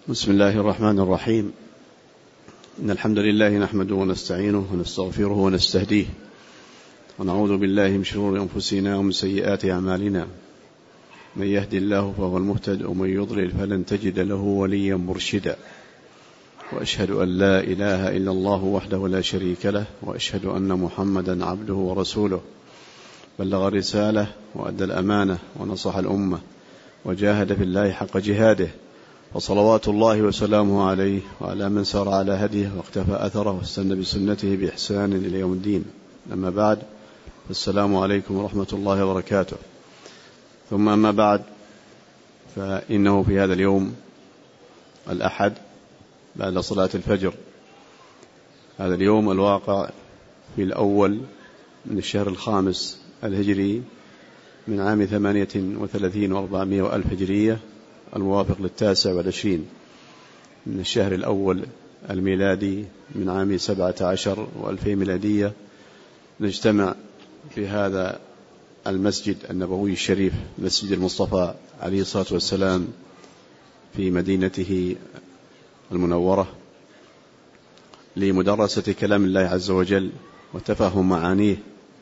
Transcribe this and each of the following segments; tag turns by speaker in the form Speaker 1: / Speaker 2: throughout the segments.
Speaker 1: بسم الله الرحمن الرحيم. إن الحمد لله نحمده ونستعينه ونستغفره ونستهديه ونعوذ بالله من شرور أنفسنا ومن سيئات أعمالنا. من يهدي الله فهو المهتد ومن يضلل فلن تجد له وليا مرشدا. وأشهد أن لا إله إلا الله وحده لا شريك له، وأشهد أن محمدا عبده ورسوله، بلغ الرسالة وأدى الأمانة ونصح الأمة وجاهد في الله حق جهاده، وصلوات الله وسلامه عليه وعلى من سار على هديه واقتفى أثره واستنى بسنته بإحسان إلى يوم الدين. أما بعد، السلام عليكم ورحمة الله وبركاته. ثم أما بعد، فإنه في هذا اليوم الأحد بعد صلاة الفجر، هذا اليوم الواقع في الأول من الشهر الخامس الهجري من عام 38 و400 وألف هجرية، الموافق 29 من الشهر الأول الميلادي من عام 17 و2000 ميلادية، نجتمع في هذا المسجد النبوي الشريف، مسجد المصطفى عليه الصلاة والسلام في مدينته المنورة، لمدرسة كلام الله عز وجل وتفهم معانيه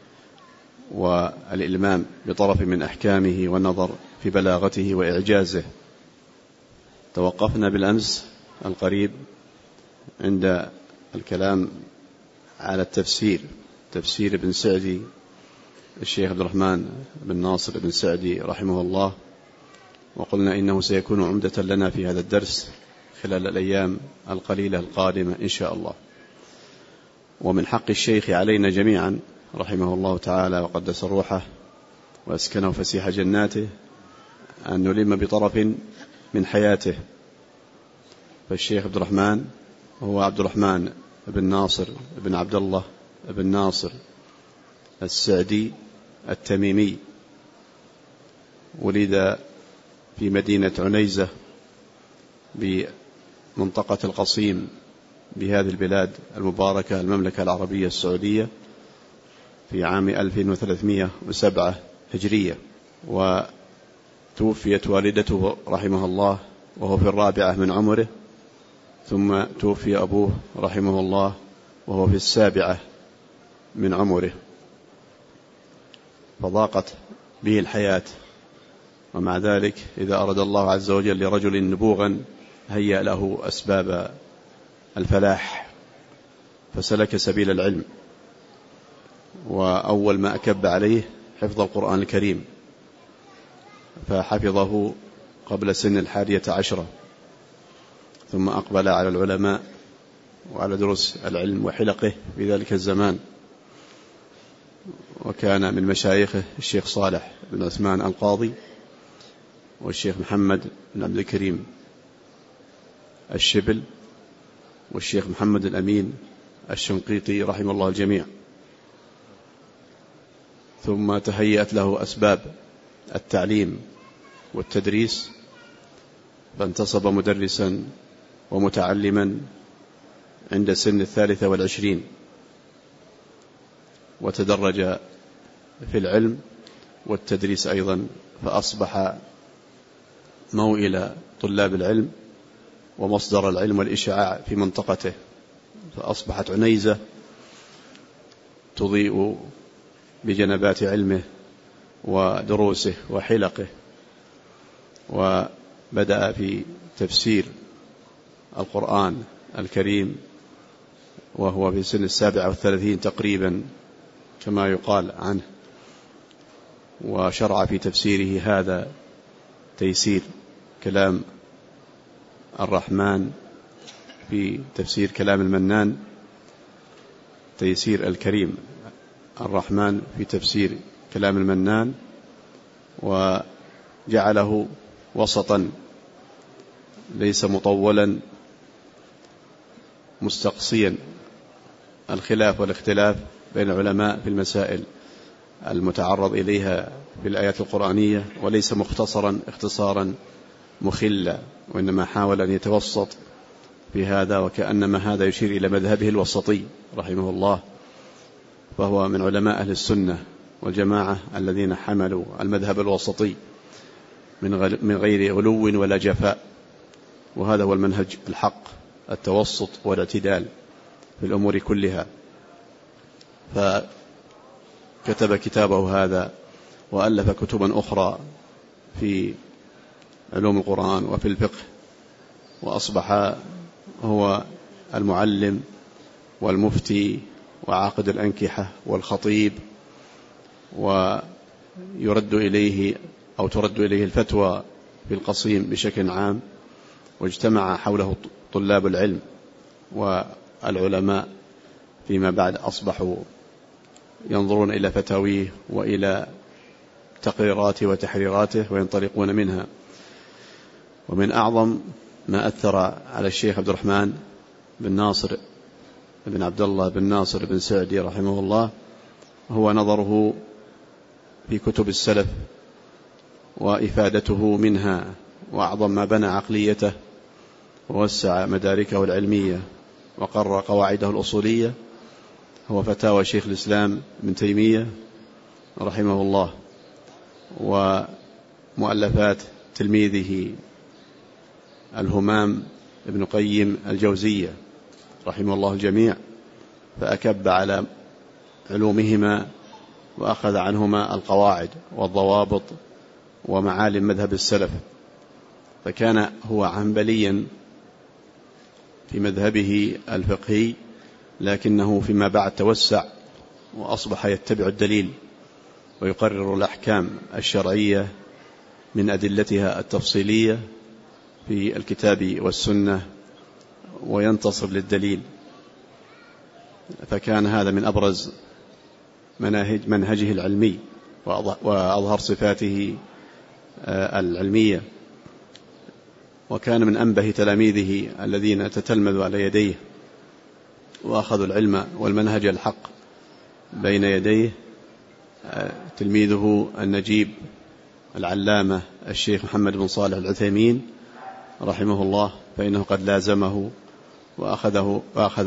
Speaker 1: والإلمام بطرف من أحكامه والنظر في بلاغته وإعجازه. توقفنا بالأمس القريب عند الكلام على تفسير ابن سعدي، الشيخ عبد الرحمن بن ناصر بن سعدي رحمه الله، وقلنا إنه سيكون عمدة لنا في هذا الدرس خلال الأيام القليلة القادمة إن شاء الله. ومن حق الشيخ علينا جميعا رحمه الله تعالى وقدس روحه وأسكنه فسيح جناته أن نلم بطرف من حياته. فالشيخ عبد الرحمن هو عبد الرحمن بن ناصر بن عبد الله بن ناصر السعدي التميمي، ولد في مدينة عنيزة بمنطقة القصيم بهذه البلاد المباركة المملكة العربية السعودية في عام 1307 هجرية، وتوفيت والدته رحمه الله وهو في 4 من عمره، ثم توفي أبوه رحمه الله وهو في 7 من عمره، فضاقت به الحياة. ومع ذلك إذا أراد الله عز وجل لرجل نبوغا هيأ له أسباب الفلاح، فسلك سبيل العلم. وأول ما أكب عليه حفظ القرآن الكريم، فحفظه قبل سن 11، ثم أقبل على العلماء وعلى دروس العلم وحلقه في ذلك الزمان. وكان من مشايخه الشيخ صالح بن عثمان القاضي، والشيخ محمد بن عبد الكريم الشبل، والشيخ محمد الأمين الشنقيطي رحمه الله الجميع. ثم تهيأت له أسباب التعليم والتدريس، فانتصب مدرسا ومتعلما عند سن 23، وتدرج في العلم والتدريس أيضا، فأصبح موئل طلاب العلم ومصدر العلم والإشعاع في منطقته، فأصبحت عنيزة تضيء بجنبات علمه ودروسه وحلقه. وبدأ في تفسير القرآن الكريم وهو في سن 37 تقريبا كما يقال عنه، وشرع في تفسيره هذا تيسير كلام الرحمن في تفسير كلام المنان، تيسير الكريم الرحمن في تفسير كلام المنان، وجعله وسطا ليس مطولا مستقصيا الخلاف والاختلاف بين العلماء في المسائل المتعرض إليها في الآيات القرآنية، وليس مختصرا اختصارا مخلا، وإنما حاول أن يتوسط في هذا، وكأنما هذا يشير إلى مذهبه الوسطي رحمه الله. فهو من علماء أهل السنة والجماعة الذين حملوا المذهب الوسطي من غير غلو ولا جفاء، وهذا هو المنهج الحق، التوسط والاعتدال في الأمور كلها. فكتب كتابه هذا وألف كتبا أخرى في علوم القرآن وفي الفقه، وأصبح هو المعلم والمفتي وعاقد الأنكحة والخطيب، ويرد إليه أو ترد إليه الفتوى في القصيم بشكل عام. واجتمع حوله طلاب العلم والعلماء فيما بعد أصبحوا ينظرون إلى فتاويه وإلى تقريراته وتحريراته وينطلقون منها. ومن أعظم ما أثر على الشيخ عبد الرحمن بن ناصر بن عبد الله بن ناصر بن سعدي رحمه الله هو نظره في كتب السلف وإفادته منها، وأعظم ما بنى عقليته ووسع مداركه العلمية وقرر قواعده الأصولية هو فتاوى شيخ الإسلام ابن تيمية رحمه الله، ومؤلفات تلميذه الهمام ابن قيم الجوزية رحمه الله الجميع، فأكب على علومهما وأخذ عنهما القواعد والضوابط ومعالم مذهب السلف. فكان هو عنبليا في مذهبه الفقهي، لكنه فيما بعد توسع وأصبح يتبع الدليل ويقرر الأحكام الشرعية من أدلتها التفصيلية في الكتاب والسنة وينتصر للدليل. فكان هذا من أبرز منهجه العلمي وأظهر صفاته العلمية، وكان من أنبه تلاميذه الذين تتلمذوا على يديه وأخذوا العلم والمنهج الحق بين يديه تلميذه النجيب العلامة الشيخ محمد بن صالح العثيمين رحمه الله، فإنه قد لازمه وأخذ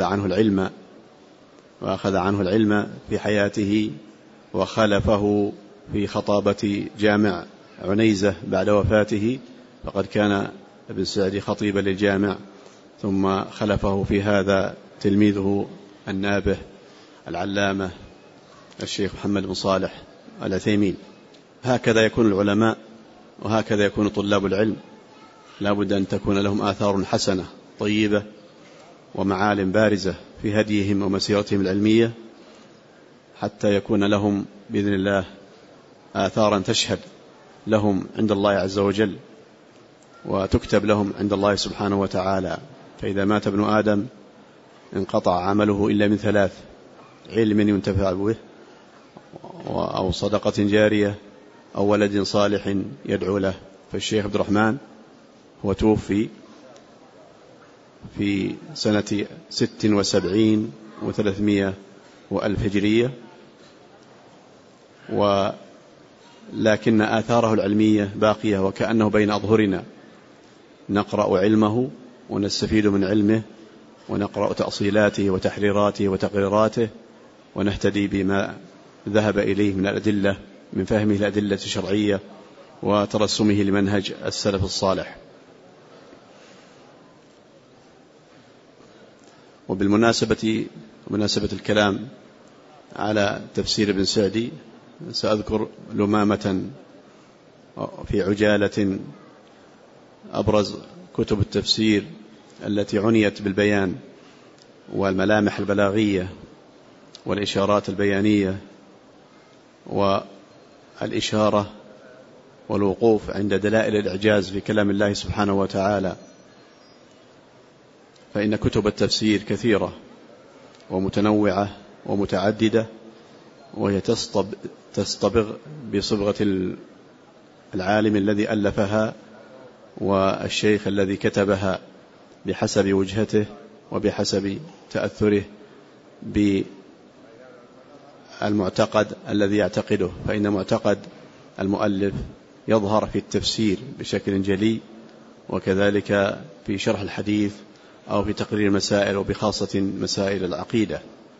Speaker 1: عنه العلم في حياته، وخلفه في خطابة جامع عنيزة بعد وفاته، فقد كان ابن سعدي خطيبا للجامع، ثم خلفه في هذا تلميذه النابه العلامة الشيخ محمد بن صالح العثيمين. هكذا يكون العلماء وهكذا يكون طلاب العلم، لا بد أن تكون لهم آثار حسنة طيبة ومعالم بارزة في هديهم ومسيرتهم العلمية، حتى يكون لهم بإذن الله آثارا تشهد لهم عند الله عز وجل وتكتب لهم عند الله سبحانه وتعالى. فإذا مات ابن آدم انقطع عمله إلا من ثلاث: علم ينتفع به، أو صدقة جارية، أو ولد صالح يدعو له. فالشيخ عبد الرحمن هو توفي في سنة 76 و300 وألف هجرية، ولكن آثاره العلمية باقية وكأنه بين أظهرنا، نقرأ علمه ونستفيد من علمه ونقرأ تأصيلاته وتحريراته وتقريراته، ونهتدي بما ذهب إليه من الأدلة، من فهمه الأدلة الشرعية وترسمه لمنهج السلف الصالح. وبالمناسبة الكلام على تفسير ابن سعدي، سأذكر لمامة في عجالة أبرز كتب التفسير التي عنيت بالبيان والملامح البلاغية والإشارات البيانية والإشارة والوقوف عند دلائل الإعجاز في كلام الله سبحانه وتعالى. فإن كتب التفسير كثيرة ومتنوعة ومتعددة، وهي تصطبغ بصبغة العالم الذي ألفها والشيخ الذي كتبها بحسب وجهته وبحسب تأثره بالمعتقد الذي يعتقده. فإن معتقد المؤلف يظهر في التفسير بشكل جلي، وكذلك في شرح الحديث أو في تقرير المسائل، وبخاصة مسائل العقيدة.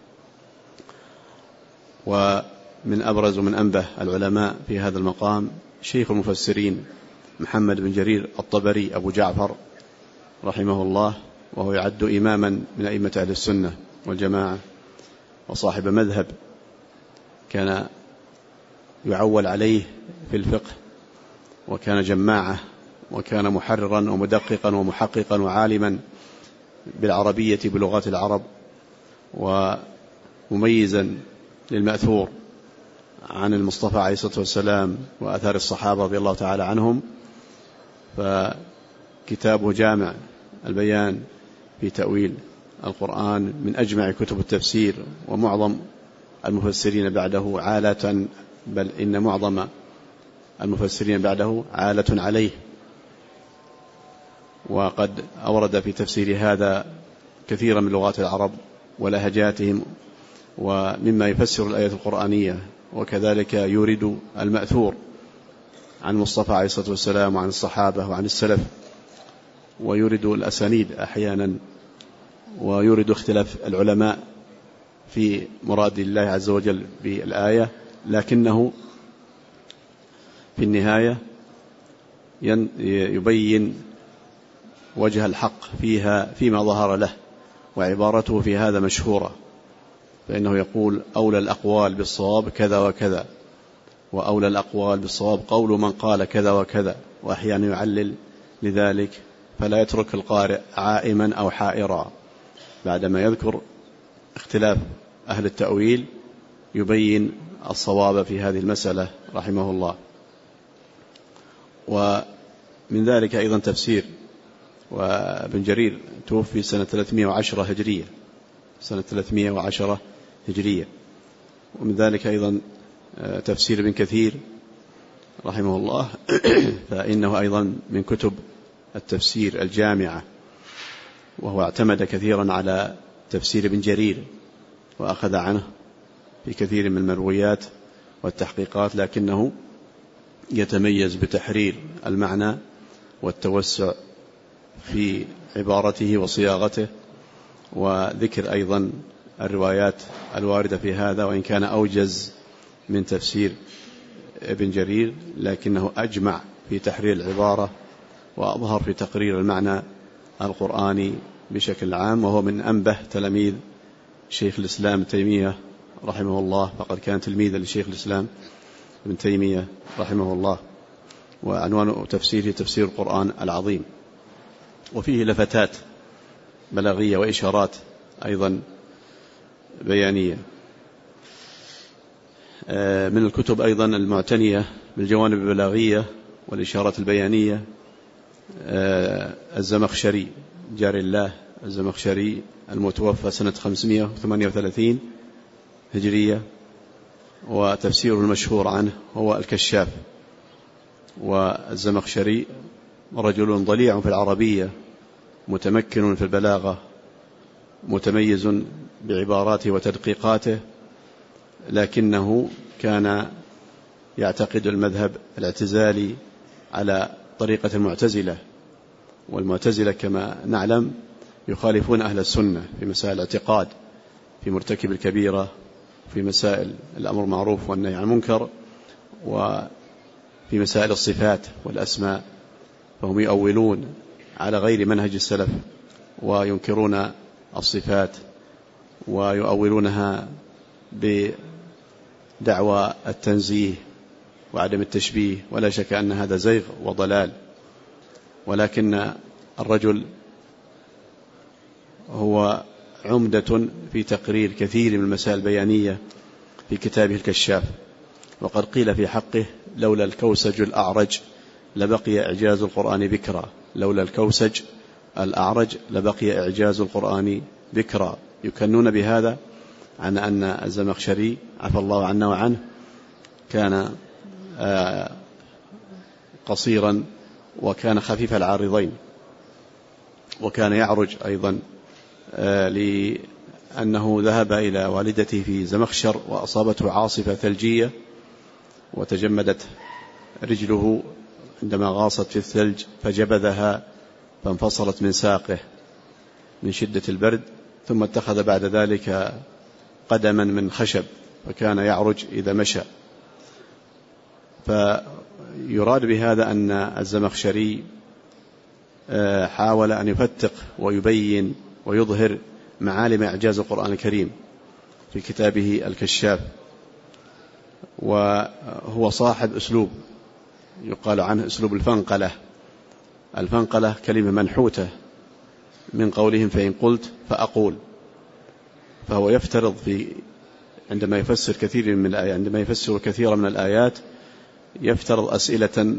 Speaker 1: ومن أبرز ومن أنبه العلماء في هذا المقام شيخ المفسرين محمد بن جرير الطبري أبو جعفر رحمه الله، وهو يعد إماما من أئمة أهل السنة والجماعة، وصاحب مذهب كان يعول عليه في الفقه، وكان جماعة، وكان محررا ومدققا ومحققا وعالما بالعربية بلغات العرب، ومميزا للمأثور عن المصطفى عليه الصلاة والسلام وأثار الصحابة رضي الله تعالى عنهم. فكتابه جامع البيان في تأويل القرآن من أجمع كتب التفسير، ومعظم المفسرين بعده عالة، بل إن معظم المفسرين بعده عالة عليه. وقد أورد في تفسير هذا كثيرا من لغات العرب ولهجاتهم، ومما يفسر الآية القرآنية، وكذلك يورد المأثور عن المصطفى عليه الصلاة والسلام وعن الصحابة وعن السلف، ويورد الأسانيد أحيانا، ويورد اختلاف العلماء في مراد الله عز وجل بالآية، لكنه في النهاية يبين وجه الحق فيها فيما ظهر له، وعبارته في هذا مشهورة، فإنه يقول: أولى الأقوال بالصواب كذا وكذا، وأولى الأقوال بالصواب قول من قال كذا وكذا، وأحيانا يعلل لذلك، فلا يترك القارئ عائما أو حائرا، بعدما يذكر اختلاف أهل التأويل يبين الصواب في هذه المسألة رحمه الله. ومن ذلك أيضا تفسير، وابن جرير توفي سنة 310 هجرية، سنة 310 هجرية. ومن ذلك أيضا تفسير ابن كثير رحمه الله، فإنه أيضا من كتب التفسير الجامعة، وهو اعتمد كثيرا على تفسير ابن جرير، وأخذ عنه في كثير من المرويات والتحقيقات، لكنه يتميز بتحرير المعنى والتوسع في عبارته وصياغته، وذكر أيضا الروايات الواردة في هذا، وإن كان أوجز من تفسير ابن جرير، لكنه أجمع في تحرير العبارة وأظهر في تقرير المعنى القرآني بشكل عام، وهو من أنبه تلاميذ شيخ الإسلام تيمية رحمه الله، فقد كان تلميذا لشيخ الإسلام ابن تيمية رحمه الله. وعنوان تفسيره تفسير القرآن العظيم، وفيه لفتات بلاغية وإشارات أيضا بيانية. من الكتب أيضا المعتنية بالجوانب البلاغية والإشارات البيانية الزمخشري جار الله الزمخشري، المتوفى سنة 538 هجرية، وتفسيره المشهور عنه هو الكشاف. والزمخشري رجل ضليع في العربية، متمكن في البلاغة، متميز بعباراته وتدقيقاته، لكنه كان يعتقد المذهب الاعتزالي على طريقة المعتزلة، والمعتزلة كما نعلم يخالفون أهل السنة في مسائل الاعتقاد، في مرتكب الكبيرة، في مسائل الأمر معروف والنهي عن المنكر، وفي مسائل الصفات والأسماء، فهم يؤولون على غير منهج السلف، وينكرون الصفات ويؤولونها بدعوى التنزيه وعدم التشبيه، ولا شك أن هذا زيغ وضلال. ولكن الرجل هو عمدة في تقرير كثير من المسائل البيانية في كتابه الكشاف، وقد قيل في حقه: لولا الكوسج الأعرج لبقي إعجاز القرآن بكرا، لولا الكوسج الأعرج لبقي إعجاز القرآن بكرا. يكنون بهذا عن أن الزمخشري عفى الله عنا وعنه كان قصيرا، وكان خفيف العارضين، وكان يعرج أيضا لأنه ذهب إلى والدته في زمخشر وأصابته عاصفة ثلجية، وتجمدت رجله عندما غاصت في الثلج، فجبذها فانفصلت من ساقه من شدة البرد، ثم اتخذ بعد ذلك قدما من خشب، فكان يعرج إذا مشى. فيراد بهذا أن الزمخشري حاول أن يفتق ويبين ويظهر معالم إعجاز القرآن الكريم في كتابه الكشاف. وهو صاحب أسلوب يقال عنه أسلوب الفنقلة. الفنقلة كلمة منحوتة من قولهم فإن قلت فأقول. فهو يفترض عندما يفسر كثير من الآيات، عندما يفسر كثيرا من الآيات يفترض أسئلة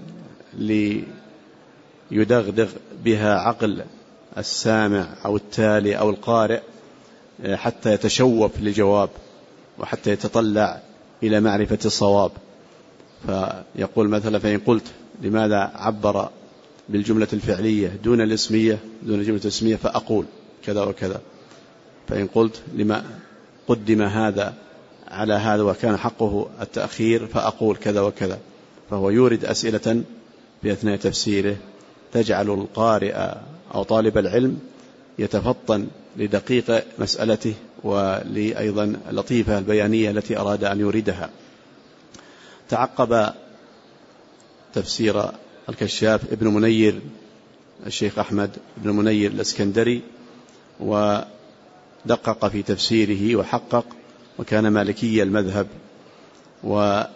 Speaker 1: ليدغدغ بها عقل السامع أو التالي أو القارئ حتى يتشوف لجواب وحتى يتطلع إلى معرفة الصواب. فيقول مثلا فإن قلت لماذا عبر بالجملة الفعلية دون الاسمية دون الجملة الاسمية فأقول كذا وكذا. فإن قلت لما قدم هذا على هذا وكان حقه التأخير فأقول كذا وكذا. فهو يورد أسئلة في أثناء تفسيره تجعل القارئ أو طالب العلم يتفطن لدقيق مسألته ولأيضا اللطيفة البيانية التي أراد أن يوردها. تعقب تفسير الكشاف ابن منير الشيخ أحمد ابن منير الإسكندري، ودقق في تفسيره وحقق، وكان مالكي المذهب، وأفرد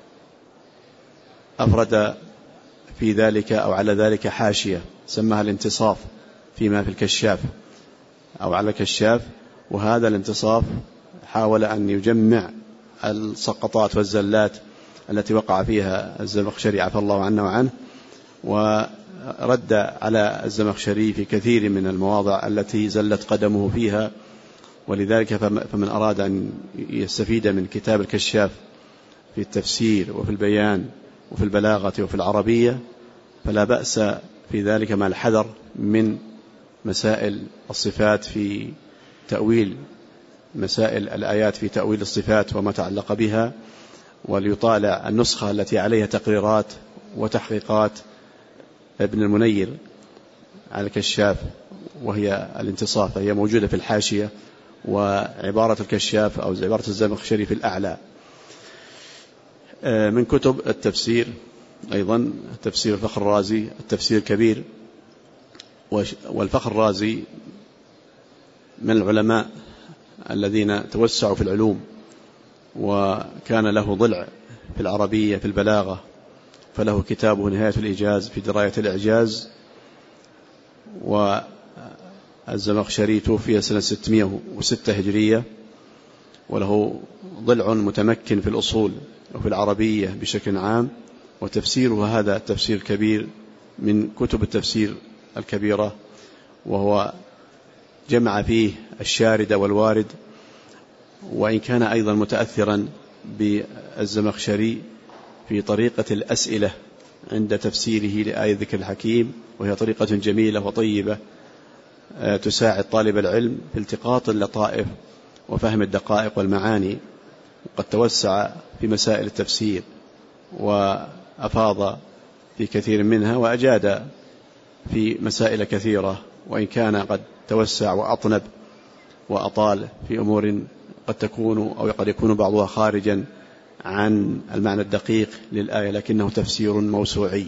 Speaker 1: في ذلك أو على ذلك حاشية سماها الانتصاف فيما في الكشاف أو على الكشاف. وهذا الانتصاف حاول أن يجمع السقطات والزلات التي وقع فيها الزمخشري عفى الله عنه وعنه، ورد على الزمخشري في كثير من المواضع التي زلت قدمه فيها. ولذلك فمن أراد أن يستفيد من كتاب الكشاف في التفسير وفي البيان وفي البلاغة وفي العربية فلا بأس في ذلك مع الحذر من مسائل الصفات في تأويل مسائل الآيات في تأويل الصفات وما تعلق بها، وليطالع النسخة التي عليها تقريرات وتحقيقات ابن المنير على الكشاف وهي الانتصاف، فهي موجودة في الحاشية، وعبارة الكشاف أو عبارة الزمخشري في الأعلى. من كتب التفسير أيضا تفسير الفخر الرازي التفسير الكبير. والفخر الرازي من العلماء الذين توسعوا في العلوم، وكان له ضلع في العربية في البلاغة، فله كتابه نهاية الإيجاز في دراية الإعجاز. والزمخشري توفي سنة 606 هجرية، وله ضلع متمكن في الأصول وفي العربية بشكل عام، وتفسيره هذا التفسير الكبير من كتب التفسير الكبيرة، وهو جمع فيه الشارد والوارد، وإن كان أيضا متأثرا بالزمخشري في طريقة الأسئلة عند تفسيره لآية ذكر الحكيم، وهي طريقة جميلة وطيبة تساعد طالب العلم في التقاط اللطائف وفهم الدقائق والمعاني. وقد توسع في مسائل التفسير وأفاض في كثير منها، وأجاد في مسائل كثيرة، وإن كان قد توسع وأطنب وأطال في أمور قد تكون أو قد يكون بعضها خارجا عن المعنى الدقيق للآية، لكنه تفسير موسوعي.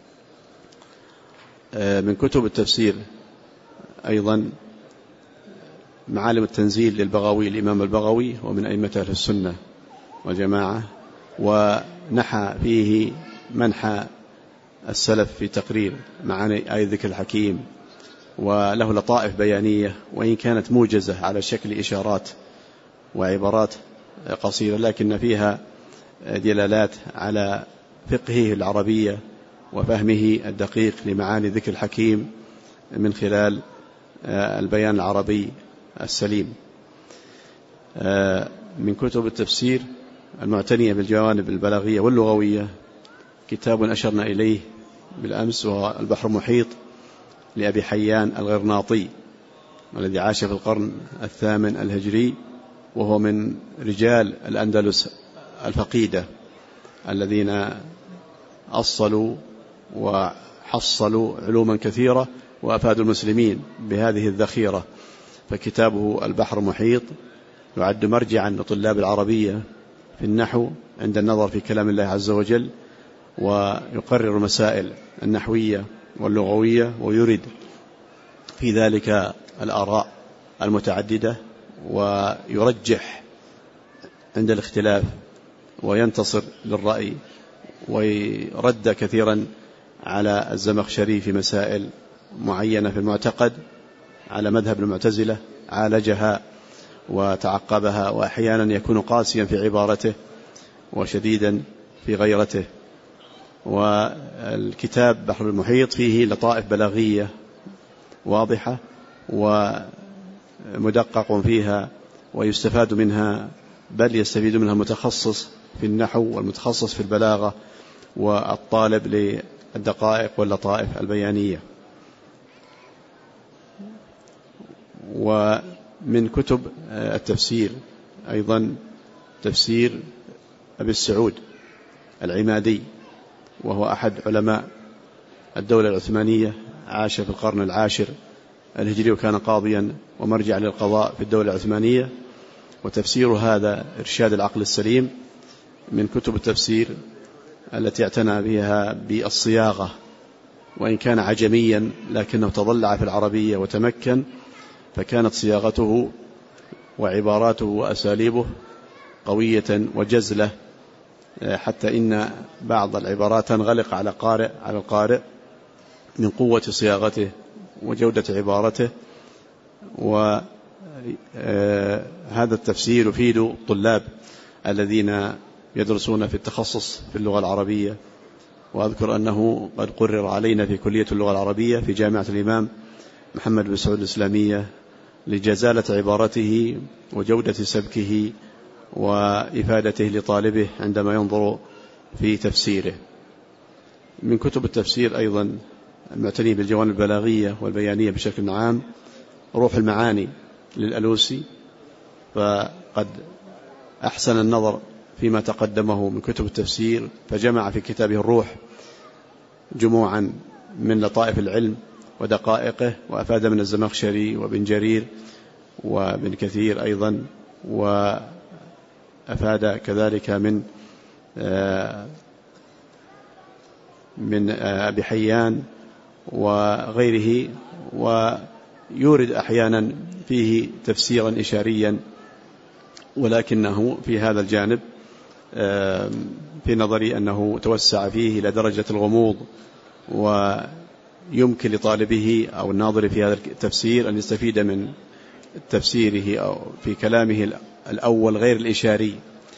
Speaker 1: من كتب التفسير أيضا معالم التنزيل للبغوي الإمام البغوي، ومن أئمة أهل السنة والجماعة، ونحى فيه منحى السلف في تقرير معاني آية ذكر الحكيم، وله لطائف بيانية وإن كانت موجزة على شكل إشارات وعبارات قصيرة، لكن فيها دلالات على فقهه العربية وفهمه الدقيق لمعاني ذكر الحكيم من خلال البيان العربي السليم. من كتب التفسير المعتنية بالجوانب البلاغية واللغوية كتاب أشرنا إليه بالأمس، وهو البحر المحيط لأبي حيان الغرناطي، الذي عاش في القرن 8 الهجري، وهو من رجال الأندلس الفقيدة الذين أصلوا وحصلوا علوما كثيرة وأفادوا المسلمين بهذه الذخيرة. فكتابه البحر المحيط يعد مرجعا لطلاب العربية في النحو عند النظر في كلام الله عز وجل، ويقرر المسائل النحوية واللغوية، ويرد في ذلك الآراء المتعددة، ويرجح عند الاختلاف، وينتصر للرأي، ويرد كثيرا على الزمخشري في مسائل معينة في المعتقد على مذهب المعتزلة، عالجها وتعقبها، وأحيانا يكون قاسيا في عبارته وشديدا في غيرته. والكتاب بحر المحيط فيه لطائف بلاغية واضحة ومدقق فيها، ويستفاد منها، بل يستفيد منها المتخصص في النحو والمتخصص في البلاغة والطالب للدقائق واللطائف البيانية. ومن كتب التفسير أيضا تفسير أبي السعود العمادي، وهو أحد علماء الدولة العثمانية، عاش في القرن العاشر الهجري، وكان قاضيا ومرجع للقضاء في الدولة العثمانية. وتفسير هذا إرشاد العقل السليم من كتب التفسير التي اعتنى بها بالصياغة، وإن كان عجميا لكنه تضلع في العربية وتمكن، فكانت صياغته وعباراته وأساليبه قوية وجزلة، حتى إن بعض العبارات تنغلق على القارئ من قوة صياغته وجودة عبارته. وهذا التفسير يفيد الطلاب الذين يدرسون في التخصص في اللغة العربية. وأذكر أنه قد قرر علينا في كلية اللغة العربية في جامعة الإمام محمد بن سعود الإسلامية لجزالة عبارته وجودة سبكه وإفادته لطالبه عندما ينظر في تفسيره. من كتب التفسير أيضا المعتني بالجوانب البلاغية والبيانية بشكل عام روح المعاني للألوسي، فقد أحسن النظر فيما تقدمه من كتب التفسير، فجمع في كتابه الروح جموعا من لطائف العلم ودقائقه، وأفاد من الزمخشري وابن جرير وابن كثير أيضا، وأفاد كذلك من أبي حيان وغيره، ويورد أحيانا فيه تفسيرا إشاريا، ولكنه في هذا الجانب في نظري أنه توسع فيه إلى درجة الغموض، ويمكن لطالبه أو الناظر في هذا التفسير أن يستفيد من تفسيره أو في كلامه الأول غير الإشاري.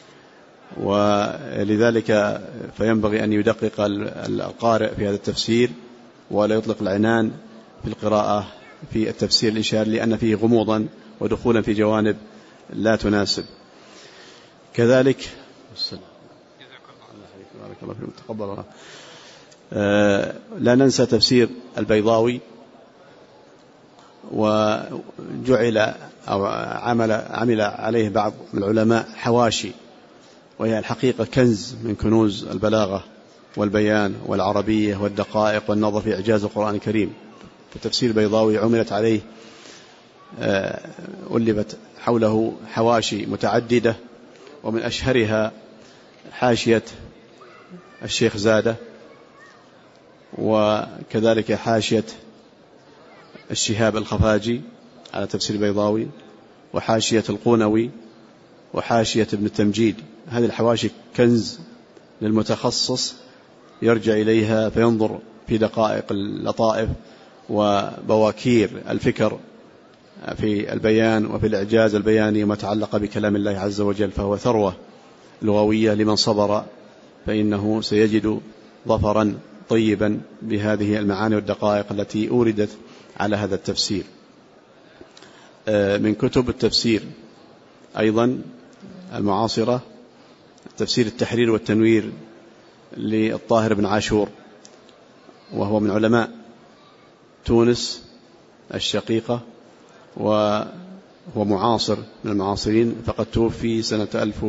Speaker 1: ولذلك فينبغي أن يدقق القارئ في هذا التفسير، ولا يطلق العنان في القراءة في التفسير الإشاري، لأن فيه غموضا ودخولا في جوانب لا تناسب. كذلك لا ننسى تفسير البيضاوي، وجعل أو عمل عليه بعض من العلماء حواشي، وهي الحقيقة كنز من كنوز البلاغة والبيان والعربية والدقائق والنظر في إعجاز القرآن الكريم. فتفسير البيضاوي عملت عليه ألفت حوله حواشي متعددة، ومن أشهرها حاشية الشيخ زادة، وكذلك حاشية الشهاب الخفاجي على تفسير البيضاوي، وحاشية القونوي، وحاشية ابن التمجيد. هذه الحواشي كنز للمتخصص يرجع إليها فينظر في دقائق اللطائف وبواكير الفكر في البيان وفي الإعجاز البياني وما تعلق بكلام الله عز وجل، فهو ثروة لغوية لمن صبر، فإنه سيجد ظفرا طيبا بهذه المعاني والدقائق التي أوردت على هذا التفسير. من كتب التفسير أيضا المعاصرة تفسير التحرير والتنوير للطاهر بن عاشور، وهو من علماء تونس الشقيقة، وهو معاصر من المعاصرين، فقد توفي سنة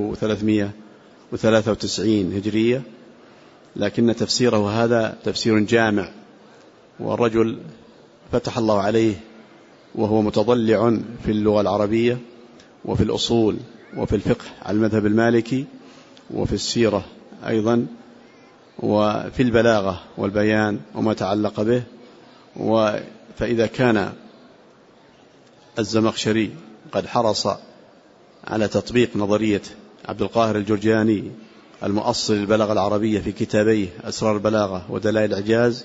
Speaker 1: 1393 هجرية، لكن تفسيره هذا تفسير جامع، والرجل فتح الله عليه وهو متضلع في اللغة العربية وفي الأصول وفي الفقه على المذهب المالكي وفي السيرة أيضا وفي البلاغة والبيان وما تعلق به، فإذا كان الزمخشري قد حرص على تطبيق نظرية عبد القاهر الجرجاني المؤصل للبلاغة العربية في كتابيه أسرار البلاغة ودلائل الإعجاز،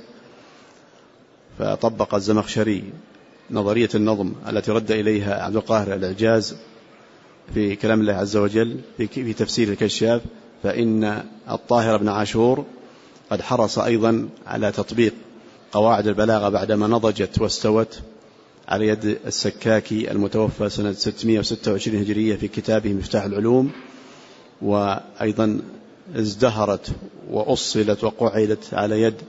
Speaker 1: فطبق الزمخشري نظرية النظم التي رد إليها عبد القاهر الإعجاز في كلام الله عز وجل في تفسير الكشاف، فإن الطاهر بن عاشور قد حرص أيضا على تطبيق قواعد البلاغة بعدما نضجت واستوت على يد السكاكي المتوفى سنة 626 هجرية في كتابه مفتاح العلوم، وأيضا ازدهرت وأصلت وقعدت على يد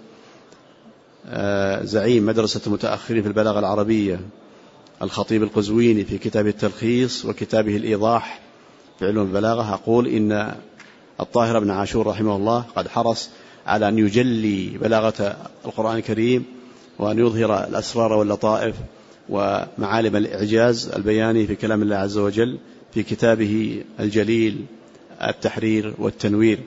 Speaker 1: زعيم مدرسة المتأخرين في البلاغة العربية الخطيب القزويني في كتابه التلخيص وكتابه الإيضاح في علوم البلاغة. أقول إن الطاهر بن عاشور رحمه الله قد حرص على أن يجلي بلاغة القرآن الكريم وأن يظهر الأسرار واللطائف ومعالم الإعجاز البياني في كلام الله عز وجل في كتابه الجليل التحرير والتنوير،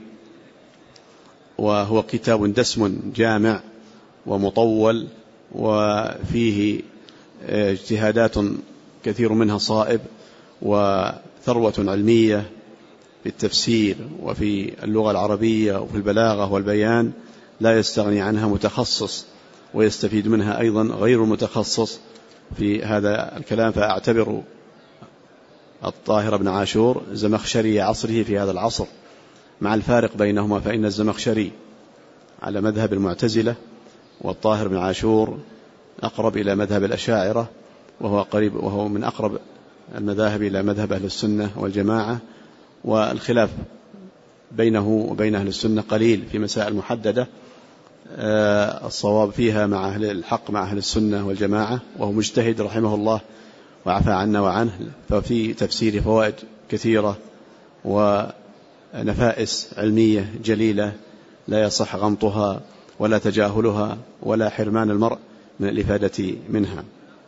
Speaker 1: وهو كتاب دسم جامع ومطول وفيه اجتهادات كثير منها صائب وثروة علمية في التفسير وفي اللغة العربية وفي البلاغة والبيان لا يستغني عنها متخصص، ويستفيد منها أيضا غير متخصص في هذا الكلام. فأعتبر الطاهر بن عاشور زمخشري عصره في هذا العصر، مع الفارق بينهما، فإن الزمخشري على مذهب المعتزلة والطاهر بن عاشور أقرب إلى مذهب الأشاعرة، وهو من أقرب المذاهب إلى مذهب أهل السنة والجماعة، والخلاف بينه وبين أهل السنة قليل في مسائل محددة، الصواب فيها مع أهل الحق مع أهل السنة والجماعة، وهو مجتهد رحمه الله وعفى عنا وعنه، ففي تفسير فوائد كثيرة ونفائس علمية جليلة لا يصح غمطها ولا تجاهلها ولا حرمان المرء من الإفادة منها.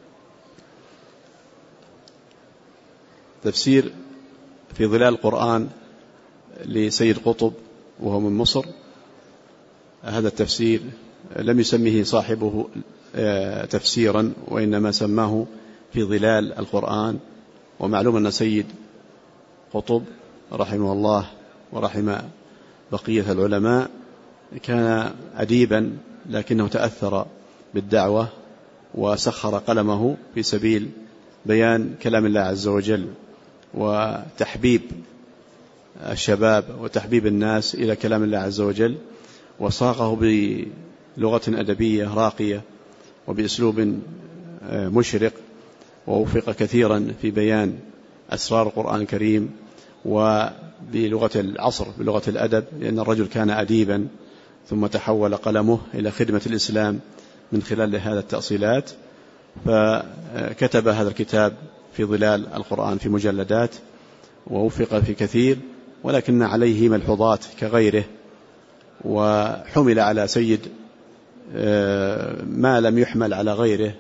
Speaker 1: تفسير في ظلال القرآن لسيد قطب وهو من مصر، هذا التفسير لم يسميه صاحبه تفسيرا، وإنما سماه في ظلال القرآن. ومعلوم أن سيد قطب رحمه الله ورحم بقية العلماء كان أديبا، لكنه تأثر بالدعوة وسخر قلمه في سبيل بيان كلام الله عز وجل وتحبيب الشباب وتحبيب الناس إلى كلام الله عز وجل، وصاغه بلغة أدبية راقية وبأسلوب مشرق، ووفق كثيرا في بيان أسرار القرآن الكريم وبلغة العصر بلغة الأدب، لأن الرجل كان أديبا ثم تحول قلمه إلى خدمة الإسلام من خلال هذا التأصيلات، فكتب هذا الكتاب في ظلال القرآن في مجلدات، ووفق في كثير، ولكن عليه ملحوظات كغيره، وحمل على سيد ما لم يحمل على غيره،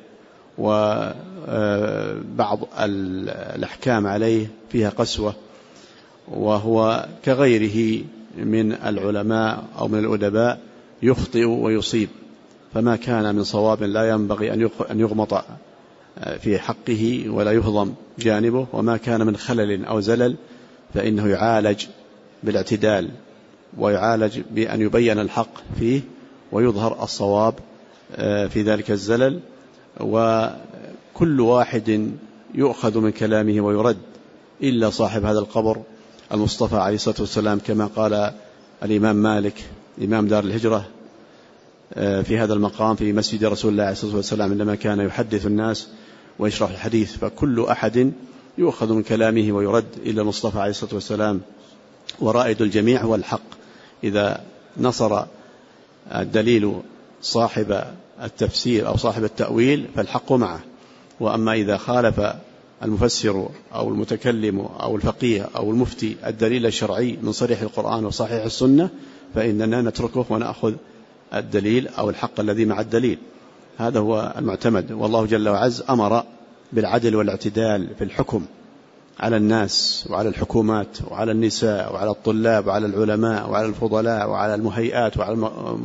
Speaker 1: وبعض الأحكام عليه فيها قسوة، وهو كغيره من العلماء أو من الأدباء يخطئ ويصيب، فما كان من صواب لا ينبغي أن يغمط في حقه ولا يهضم جانبه، وما كان من خلل أو زلل فإنه يعالج بالاعتدال، ويعالج بأن يبين الحق فيه ويظهر الصواب في ذلك الزلل، وكل واحد يؤخذ من كلامه ويرد إلا صاحب هذا القبر المصطفى عليه الصلاة والسلام، كما قال الإمام مالك إمام دار الهجرة في هذا المقام في مسجد رسول الله عليه الصلاة والسلام عندما كان يحدث الناس ويشرح الحديث، فكل أحد يؤخذ من كلامه ويرد إلا المصطفى عليه الصلاة والسلام، ورائد الجميع هو الحق. إذا نصر الدليل صاحب التفسير أو صاحب التأويل فالحق معه، وأما إذا خالف المفسر أو المتكلم أو الفقيه أو المفتي الدليل الشرعي من صريح القرآن وصحيح السنة فإننا نتركه ونأخذ الدليل أو الحق الذي مع الدليل. هذا هو المعتمد. والله جل وعز أمر بالعدل والاعتدال في الحكم على الناس وعلى الحكومات وعلى النساء وعلى الطلاب وعلى العلماء وعلى الفضلاء وعلى المهيئات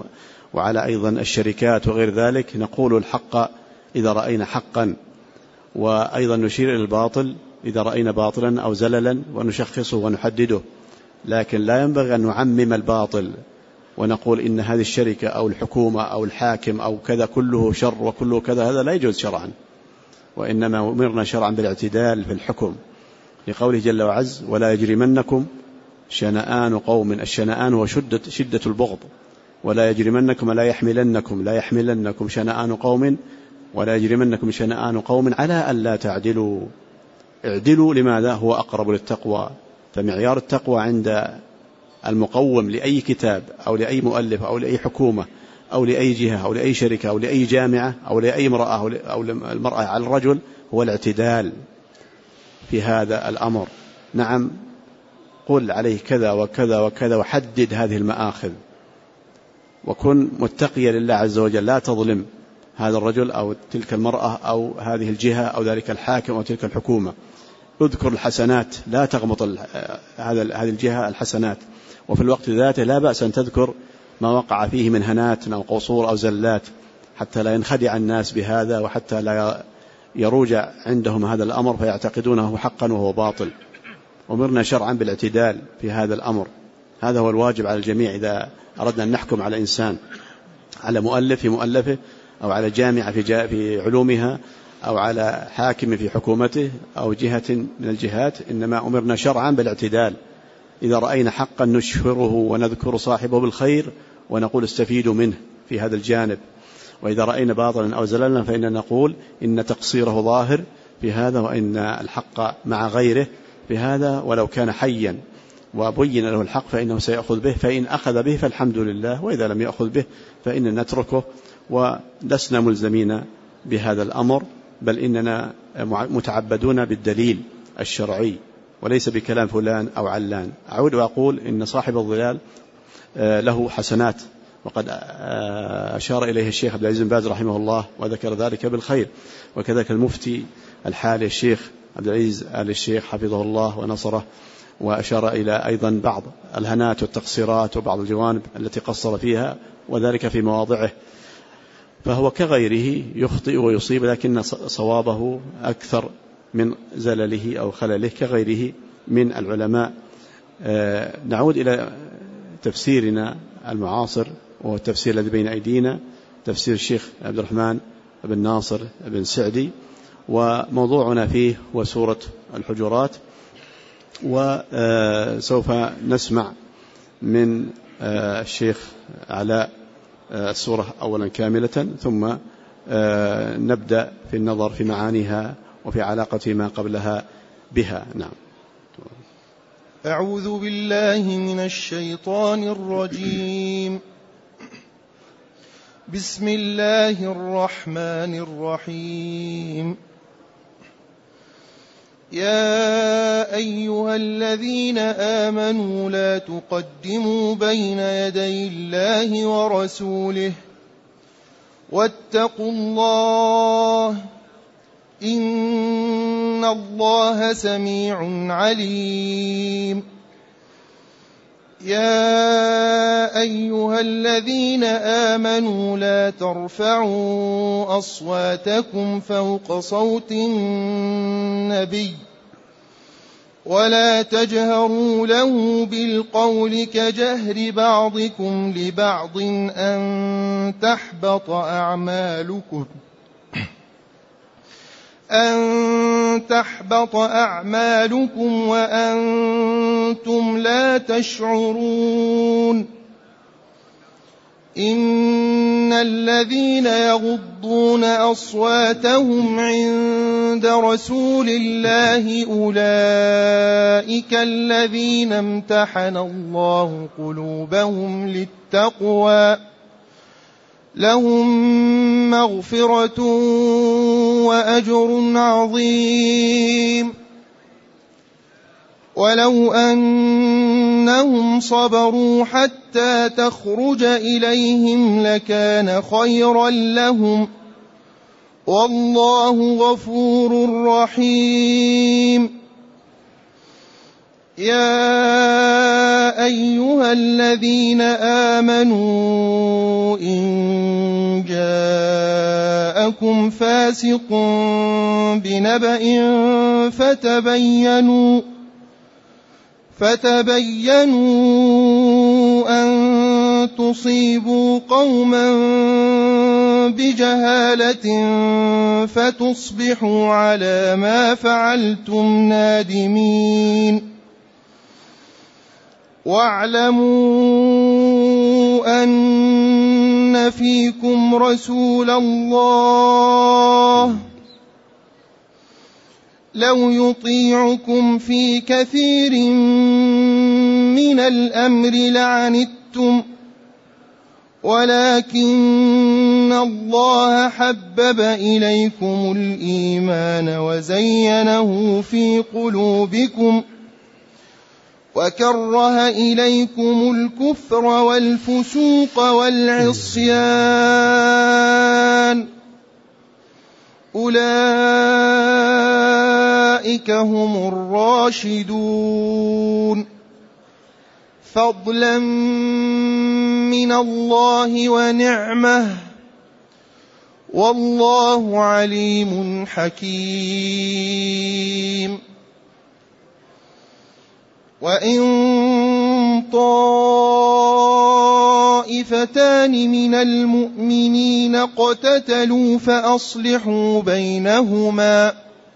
Speaker 1: وعلى أيضا الشركات وغير ذلك، نقول الحق إذا رأينا حقا، وأيضا نشير إلى الباطل إذا رأينا باطلا أو زللا ونشخصه ونحدده. لكن لا ينبغي أن نعمم الباطل ونقول إن هذه الشركة أو الحكومة أو الحاكم أو كذا كله شر وكله كذا، هذا لا يجوز شرعا. وإنما أمرنا شرعا بالاعتدال في الحكم، لقوله جل وعز: ولا يجرمنكم شنآن قوم. الشنآن هو شدة البغض. ولا يجرمنكم لا يحملنكم شنآن قوم ولا يجرمنكم شنآن قوم على ألا تعدلوا. اعدلوا، لماذا؟ هو أقرب للتقوى. فمعيار التقوى عند المقوم لأي كتاب أو لأي مؤلف أو لأي حكومة أو لأي جهة أو لأي شركة أو لأي جامعة أو لأي امرأة أو المرأة على الرجل هو الاعتدال في هذا الأمر. نعم، قل عليه كذا وكذا وكذا وحدد هذه المآخذ، وكن متقيا لله عز وجل، لا تظلم هذا الرجل أو تلك المرأة أو هذه الجهة أو ذلك الحاكم أو تلك الحكومة. اذكر الحسنات، لا تغمط هذه الجهة الحسنات، وفي الوقت ذاته لا بأس أن تذكر ما وقع فيه من هنات أو قصور أو زلات، حتى لا ينخدع الناس بهذا، وحتى لا يروج عندهم هذا الأمر فيعتقدونه حقا وهو باطل. أمرنا شرعا بالاعتدال في هذا الأمر. هذا هو الواجب على الجميع إذا أردنا أن نحكم على إنسان، على مؤلف في مؤلفه، أو على جامعة في علومها، أو على حاكم في حكومته، أو جهة من الجهات. إنما أمرنا شرعا بالاعتدال. إذا رأينا حقا نشهره ونذكر صاحبه بالخير ونقول استفيدوا منه في هذا الجانب، وإذا رأينا باطلا أو زللا فإننا نقول إن تقصيره ظاهر في هذا، وإن الحق مع غيره في هذا، ولو كان حيا وبين له الحق فإنه سيأخذ به، فإن أخذ به فالحمد لله، وإذا لم يأخذ به فإننا نتركه ولسنا ملزمين بهذا الأمر، بل إننا متعبدون بالدليل الشرعي وليس بكلام فلان أو علان. أعود وأقول إن صاحب الظلال له حسنات، وقد أشار إليه الشيخ عبد العزيز بن باز رحمه الله وذكر ذلك بالخير، وكذلك المفتي الحالي الشيخ عبد العزيز آل الشيخ حفظه الله ونصره، وأشار إلى أيضا بعض الهنات والتقصيرات وبعض الجوانب التي قصر فيها، وذلك في مواضعه. فهو كغيره يخطئ ويصيب، لكن صوابه أكثر من زلله أو خلله كغيره من العلماء. نعود إلى تفسيرنا المعاصر، وهو التفسير الذي بين أيدينا، تفسير الشيخ عبد الرحمن بن ناصر بن سعدي، وموضوعنا فيه هو سورة الحجرات. وسوف نسمع من الشيخ علاء السورة أولا كاملة، ثم نبدأ في النظر في معانيها وفي علاقة ما قبلها بها. نعم.
Speaker 2: أعوذ بالله من الشيطان الرجيم. بسم الله الرحمن الرحيم. يا أيها الذين آمنوا لا تقدموا بين يدي الله ورسوله واتقوا الله إن الله سميع عليم. يا أيها الذين آمنوا لا ترفعوا أصواتكم فوق صوت النبي ولا تجهروا له بالقول كجهر بعضكم لبعض أن تحبط أعمالكم وأنتم لا تشعرون. إن الذين يغضون أصواتهم عند رسول الله أولئك الذين امتحن الله قلوبهم للتقوى لهم مغفرة وأجر عظيم. ولو أنهم صبروا حتى تخرج إليهم لكان خيرا لهم والله غفور رحيم. يا أيها الذين آمنوا إن جاءكم فاسق بنبأ فتبينوا أن تصيبوا قوما بجهالة فتصبحوا على ما فعلتم نادمين. واعلموا أن فيكم رسول الله لو يطيعكم في كثير من الأمر لعنتم ولكن الله حبب إليكم الإيمان وزينه في قلوبكم وكره إليكم الكفر والفسوق والعصيان أولئك هم الراشدون فضلا من الله ونعمه والله عليم حكيم. وإن طائفتان من المؤمنين اقتتلوا فأصلحوا بينهما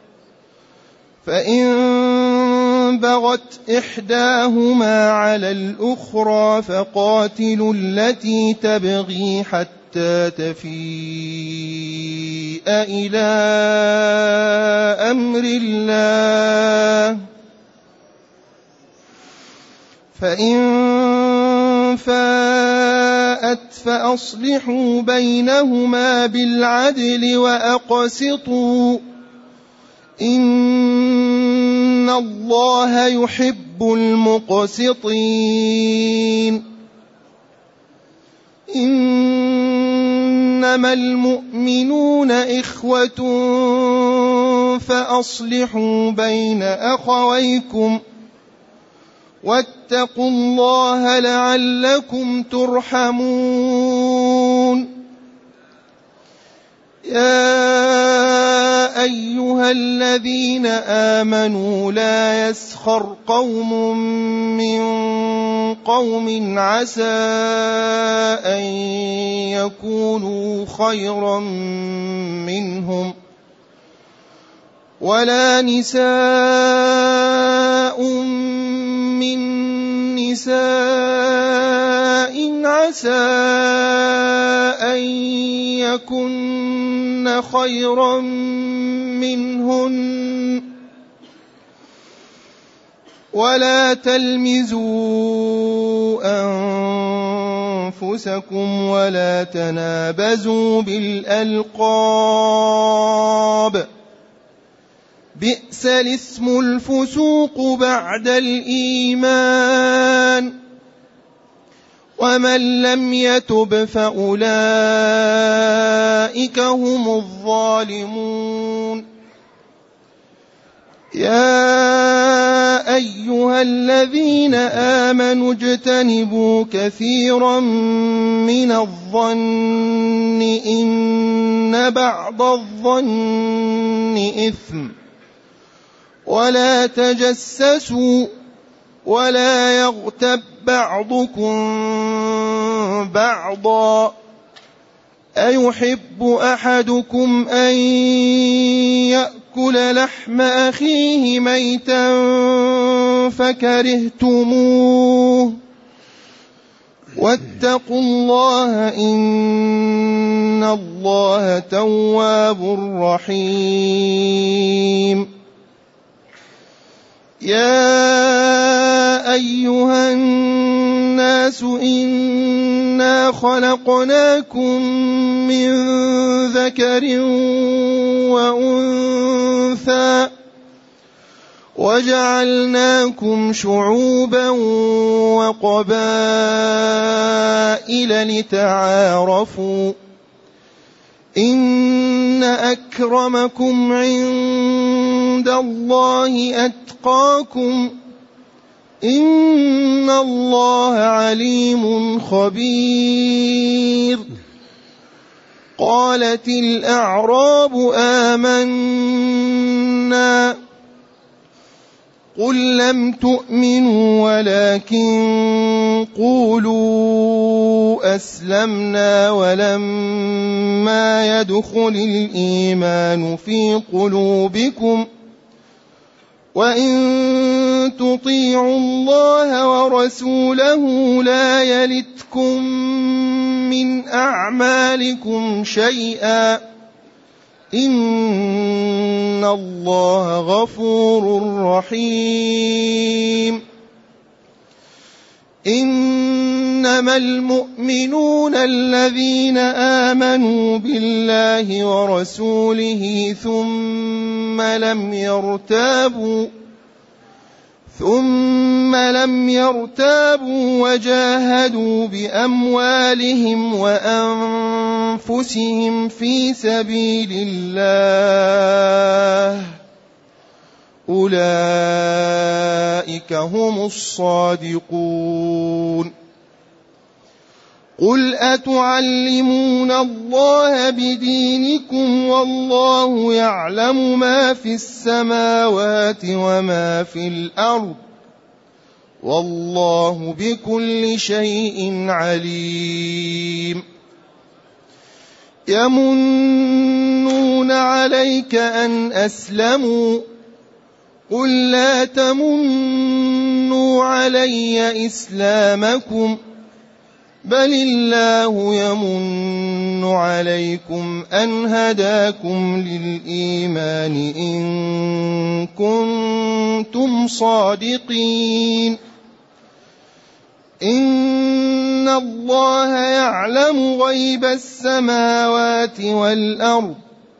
Speaker 2: فإن بغت إحداهما على الأخرى فقاتلوا التي تبغي حتى تفيء إلى أمر الله فإن فاءت فأصلحوا بينهما بالعدل وأقسطوا إن الله يحب المقسطين. إنما المؤمنون إخوة فأصلحوا بين أخويكم واتقوا الله لعلكم ترحمون. يا أيها الذين آمنوا لا يسخر قوم من قوم عسى أن يكونوا خيرا منهم ولا نساء من نساء عسى أن يكن خيرا منهن ولا تلمزوا أنفسكم ولا تنابزوا بالألقاب بئس الاسم الفسوق بعد الإيمان ومن لم يتب فأولئك هم الظالمون. يا أيها الذين آمنوا اجتنبوا كثيرا من الظن إن بعض الظن إثم ولا تجسسوا ولا يغتب بعضكم بعضا أيحب أحدكم أن يأكل لحم أخيه ميتا فكرهتموه واتقوا الله إن الله تواب رحيم. يا أيها الناس إنا خلقناكم من ذكر وأنثى وجعلناكم شعوبا وقبائل لتعارفوا إن أكرمكم عند الله أتقاكم إن الله عليم خبير. قالت الأعراب آمنا قل لم تؤمنوا ولكن قولوا أسلمنا ولما يدخل الإيمان في قلوبكم وإن تطيعوا الله ورسوله لا يلتكم من أعمالكم شيئا إن الله غفور رحيم. إنما المؤمنون الذين آمنوا بالله ورسوله ثم لم يرتابوا وجاهدوا بأموالهم وأنفسهم في سبيل الله أولئك هم الصادقون. قل أتعلمون الله بدينكم والله يعلم ما في السماوات وما في الأرض والله بكل شيء عليم. يمنون عليك أن أسلموا قل لا تمنوا علي إسلامكم بل الله يمن عليكم أن هداكم للإيمان إن كنتم صادقين. إن الله يعلم غيب السماوات والأرض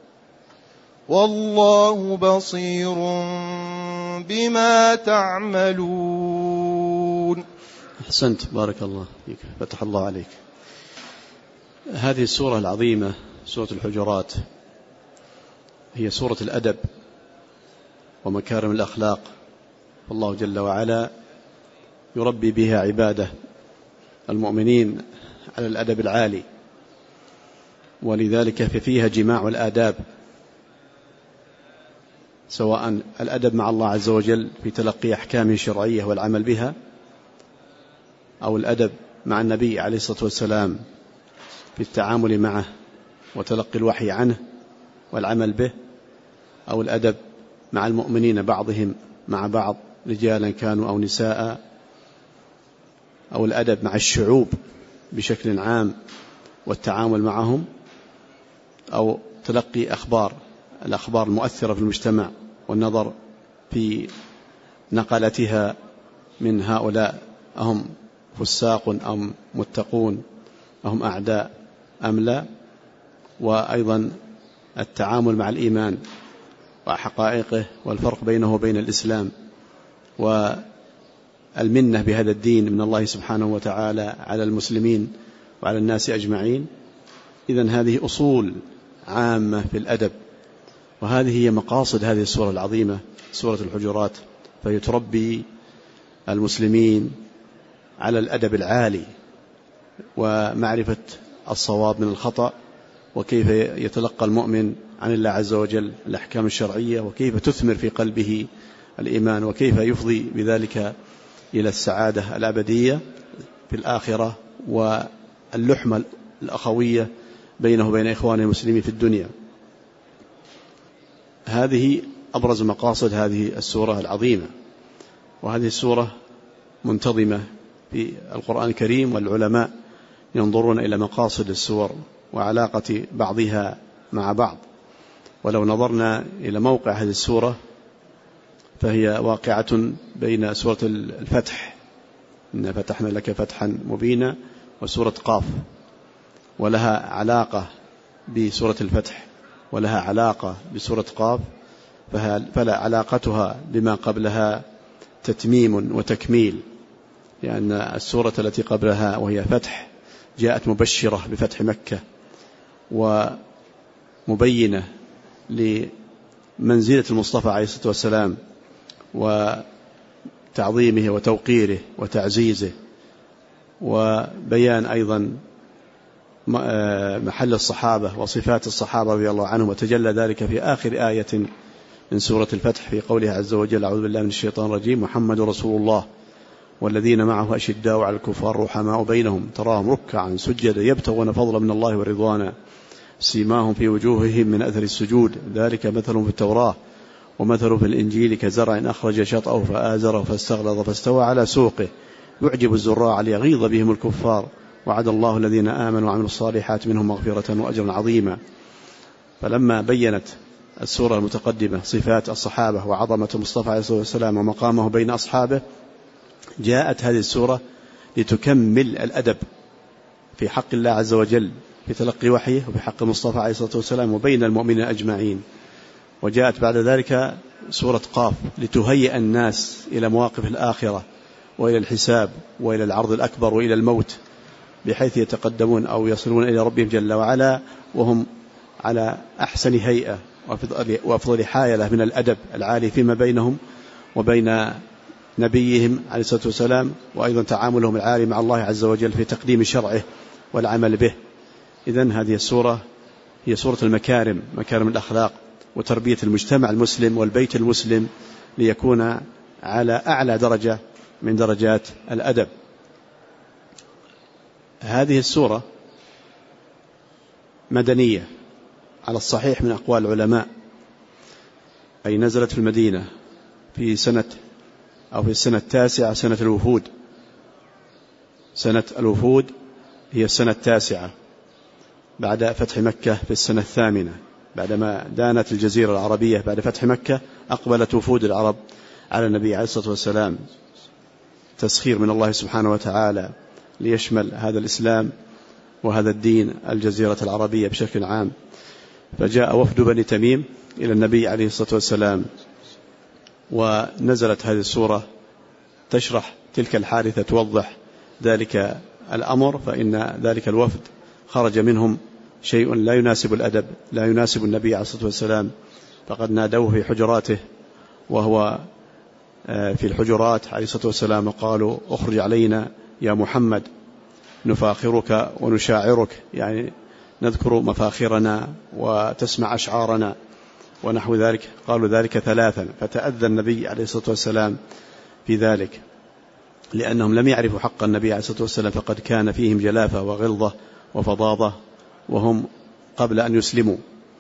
Speaker 2: والله بصير بما تعملون.
Speaker 1: أحسنت، بارك الله فيك، فتح الله عليك. هذه السورة العظيمة سورة الحجرات هي سورة الأدب ومكارم الأخلاق، والله جل وعلا يربي بها عباده المؤمنين على الأدب العالي، ولذلك فيها جماع الآداب، سواء الأدب مع الله عز وجل في تلقي أحكامه الشرعية والعمل بها، أو الأدب مع النبي عليه الصلاة والسلام في التعامل معه وتلقي الوحي عنه والعمل به، أو الأدب مع المؤمنين بعضهم مع بعض رجالا كانوا أو نساء، أو الأدب مع الشعوب بشكل عام والتعامل معهم، أو تلقي الأخبار المؤثرة في المجتمع والنظر في نقلتها من هؤلاء أهم فساق أم متقون أهم أعداء أم لا، وأيضا التعامل مع الإيمان وحقائقه والفرق بينه وبين الإسلام والمنة بهذا الدين من الله سبحانه وتعالى على المسلمين وعلى الناس أجمعين. إذن هذه أصول عامة في الأدب، وهذه هي مقاصد هذه السورة العظيمة سورة الحجرات، فهي تربي المسلمين على الأدب العالي ومعرفة الصواب من الخطأ، وكيف يتلقى المؤمن عن الله عز وجل الأحكام الشرعية، وكيف تثمر في قلبه الإيمان، وكيف يفضي بذلك إلى السعادة الأبدية في الآخرة واللحمة الأخوية بينه وبين إخوانه المسلمين في الدنيا. هذه أبرز مقاصد هذه السورة العظيمة، وهذه السورة منتظمة في القرآن الكريم، والعلماء ينظرون إلى مقاصد السور وعلاقة بعضها مع بعض. ولو نظرنا إلى موقع هذه السورة فهي واقعة بين سورة الفتح إن فتحنا لك فتحا مبينا وسورة قاف، ولها علاقة بسورة الفتح ولها علاقة بسورة قاف، فلا علاقتها بما قبلها تتميم وتكميل، لأن السورة التي قبلها وهي فتح جاءت مبشرة بفتح مكة ومبينة لمنزلة المصطفى عليه الصلاة والسلام تعظيمه وتوقيره وتعزيزه، وبيان أيضا محل الصحابة وصفات الصحابة رضي الله عنهم، وتجلى ذلك في آخر آية من سورة الفتح في قوله عز وجل: أعوذ بالله من الشيطان الرجيم، محمد رسول الله والذين معه أشداء على الكفار رحماء بينهم تراهم ركعا سجدا يبتغون فضلا من الله ورضوانا سيماهم في وجوههم من أثر السجود ذلك مثل في التوراة ومثل في الإنجيل كزرع أخرج شطأه فآزره فاستغلظ فاستوى على سوقه يعجب الزراع ليغيظ بهم الكفار وعد الله الذين آمنوا وعملوا الصالحات منهم مغفرة وأجرا عظيما. فلما بينت السورة المتقدمة صفات الصحابة وعظمة المصطفى عليه الصلاة والسلام ومقامه بين أصحابه، جاءت هذه السورة لتكمل الأدب في حق الله عز وجل في تلقي وحيه وفي حق المصطفى عليه الصلاة والسلام وبين المؤمنين أجمعين. وجاءت بعد ذلك سورة قاف لتهيئ الناس إلى مواقف الآخرة وإلى الحساب وإلى العرض الأكبر وإلى الموت، بحيث يتقدمون أو يصلون إلى ربهم جل وعلا وهم على أحسن هيئة وأفضل حالة من الأدب العالي فيما بينهم وبين نبيهم عليه الصلاة والسلام، وأيضا تعاملهم العالي مع الله عز وجل في تقديم شرعه والعمل به. إذن هذه السورة هي سورة المكارم، مكارم الأخلاق وتربية المجتمع المسلم والبيت المسلم ليكون على أعلى درجة من درجات الأدب. هذه السورة مدنية على الصحيح من أقوال العلماء، أي نزلت في المدينة في سنة أو في السنة 9 سنة الوفود. سنة الوفود هي السنة 9 بعد فتح مكة في السنة 8 بعدما دانت الجزيرة العربية بعد فتح مكة، أقبلت وفود العرب على النبي عليه الصلاة والسلام، تسخير من الله سبحانه وتعالى ليشمل هذا الإسلام وهذا الدين الجزيرة العربية بشكل عام. فجاء وفد بني تميم إلى النبي عليه الصلاة والسلام، ونزلت هذه السورة تشرح تلك الحادثة، توضح ذلك الأمر، فإن ذلك الوفد خرج منهم شيء لا يناسب الأدب، لا يناسب النبي عليه الصلاة والسلام، فقد نادوه في حجراته وهو في الحجرات عليه الصلاة والسلام وقالوا: اخرج علينا يا محمد نفاخرك ونشاعرك، يعني نذكر مفاخرنا وتسمع أشعارنا ونحو ذلك. قالوا ذلك 3، فتأذى النبي عليه الصلاة والسلام في ذلك، لأنهم لم يعرفوا حق النبي عليه الصلاة والسلام، فقد كان فيهم جلافة وغلظة وفظاظة وهم قبل أن يسلموا.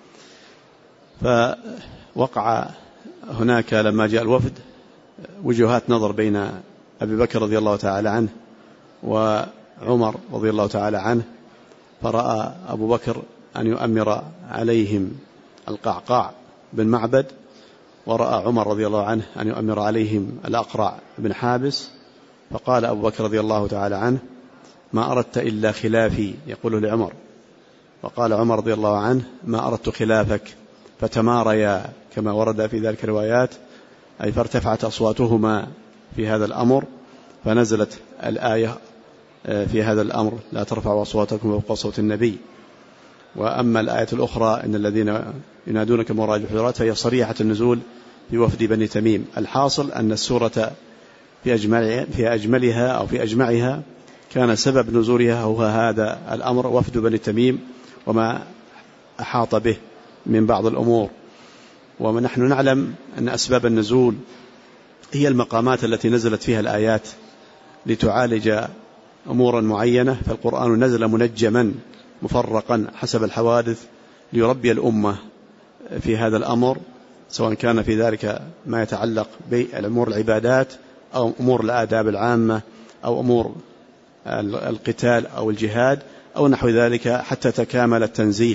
Speaker 1: فوقع هناك لما جاء الوفد وجهات نظر بين أبي بكر رضي الله تعالى عنه وعمر رضي الله تعالى عنه، فرأى أبو بكر أن يؤمر عليهم القعقاع بن معبد، ورأى عمر رضي الله عنه أن يؤمر عليهم الأقرع بن حابس. فقال أبو بكر رضي الله تعالى عنه: ما أردت إلا خلافي، يقول لعمر. وقال عمر رضي الله عنه: ما أردت خلافك. فتماريا كما ورد في ذلك الروايات، أي فارتفعت أصواتهما في هذا الأمر، فنزلت الآية في هذا الأمر: لا ترفعوا أصواتكم فوق صوت النبي. وأما الآية الأخرى: إن الذين ينادونك من وراء الحجرات، فهي صريحة النزول في وفد بني تميم. الحاصل أن السورة في أجملها أو في أجمعها كان سبب نزولها هو هذا الأمر، وفد بني تميم وما أحاط به من بعض الأمور. ونحن نعلم أن أسباب النزول هي المقامات التي نزلت فيها الآيات لتعالج أمورا معينة، فالقرآن نزل منجما مفرقا حسب الحوادث ليربي الأمة في هذا الأمر، سواء كان في ذلك ما يتعلق بأمور العبادات أو أمور الآداب العامة أو أمور القتال أو الجهاد أو نحو ذلك، حتى تكامل التنزيل.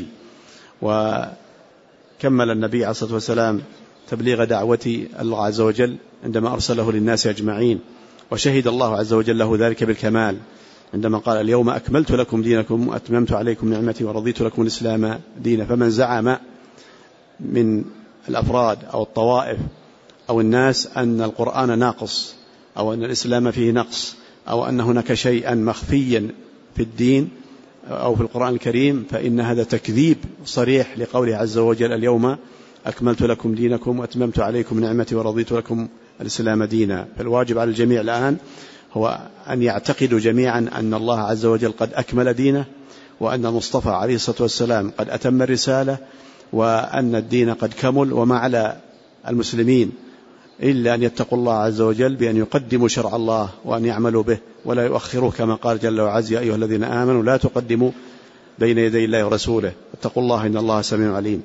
Speaker 1: وكمل النبي عليه الصلاة والسلام تبليغ دعوة الله عز وجل عندما أرسله للناس أجمعين، وشهد الله عز وجل له ذلك بالكمال عندما قال: اليوم أكملت لكم دينكم وأتممت عليكم نعمتي ورضيت لكم الإسلام دينا. فمن زعم من الأفراد أو الطوائف أو الناس أن القرآن ناقص أو أن الإسلام فيه نقص أو أن هناك شيئا مخفيا في الدين أو في القرآن الكريم، فإن هذا تكذيب صريح لقوله عز وجل: اليوم أكملت لكم دينكم وأتممت عليكم نعمتي ورضيت لكم الإسلام دينا. فالواجب على الجميع الآن هو أن يعتقدوا جميعا أن الله عز وجل قد أكمل دينه، وأن المصطفى عليه الصلاة والسلام قد أتم الرسالة، وأن الدين قد كمل، وما على المسلمين إلا أن يتقوا الله عز وجل بأن يقدموا شرع الله وأن يعملوا به ولا يؤخروه، كما قال جل وعز: يا أيها الذين آمنوا لا تقدموا بين يدي الله ورسوله اتقوا الله إن الله سميع عليم.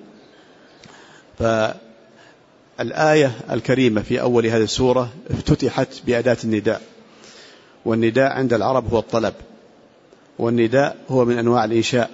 Speaker 1: فالآية الكريمة في أول هذه السورة افتتحت بأداة النداء، والنداء عند العرب هو الطلب، والنداء هو من أنواع الإنشاء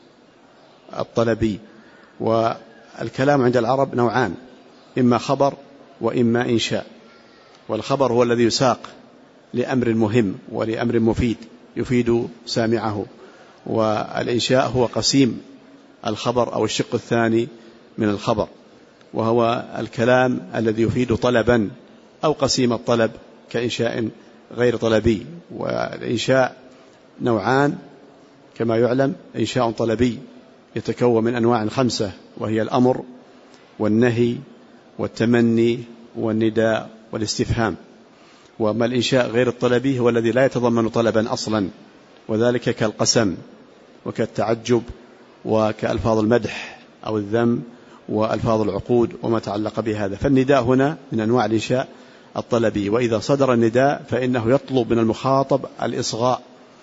Speaker 1: الطلبي. والكلام عند العرب نوعان: إما خبر وإما إنشاء. والخبر هو الذي يساق لأمر مهم ولأمر مفيد يفيد سامعه، والإنشاء هو قسيم الخبر أو الشق الثاني من الخبر، وهو الكلام الذي يفيد طلبا أو قسيم الطلب كإنشاء غير طلبي. والإنشاء نوعان كما يعلم: إنشاء طلبي يتكون من أنواع 5، وهي الأمر والنهي والتمني والنداء والاستفهام. وما الإنشاء غير الطلبي هو الذي لا يتضمن طلبا أصلا، وذلك كالقسم وكالتعجب وكألفاظ المدح أو الذم وألفاظ العقود وما تعلق بهذا. فالنداء هنا من أنواع الإنشاء الطلبي. وإذا صدر النداء فإنه يطلب من المخاطب الإصغاء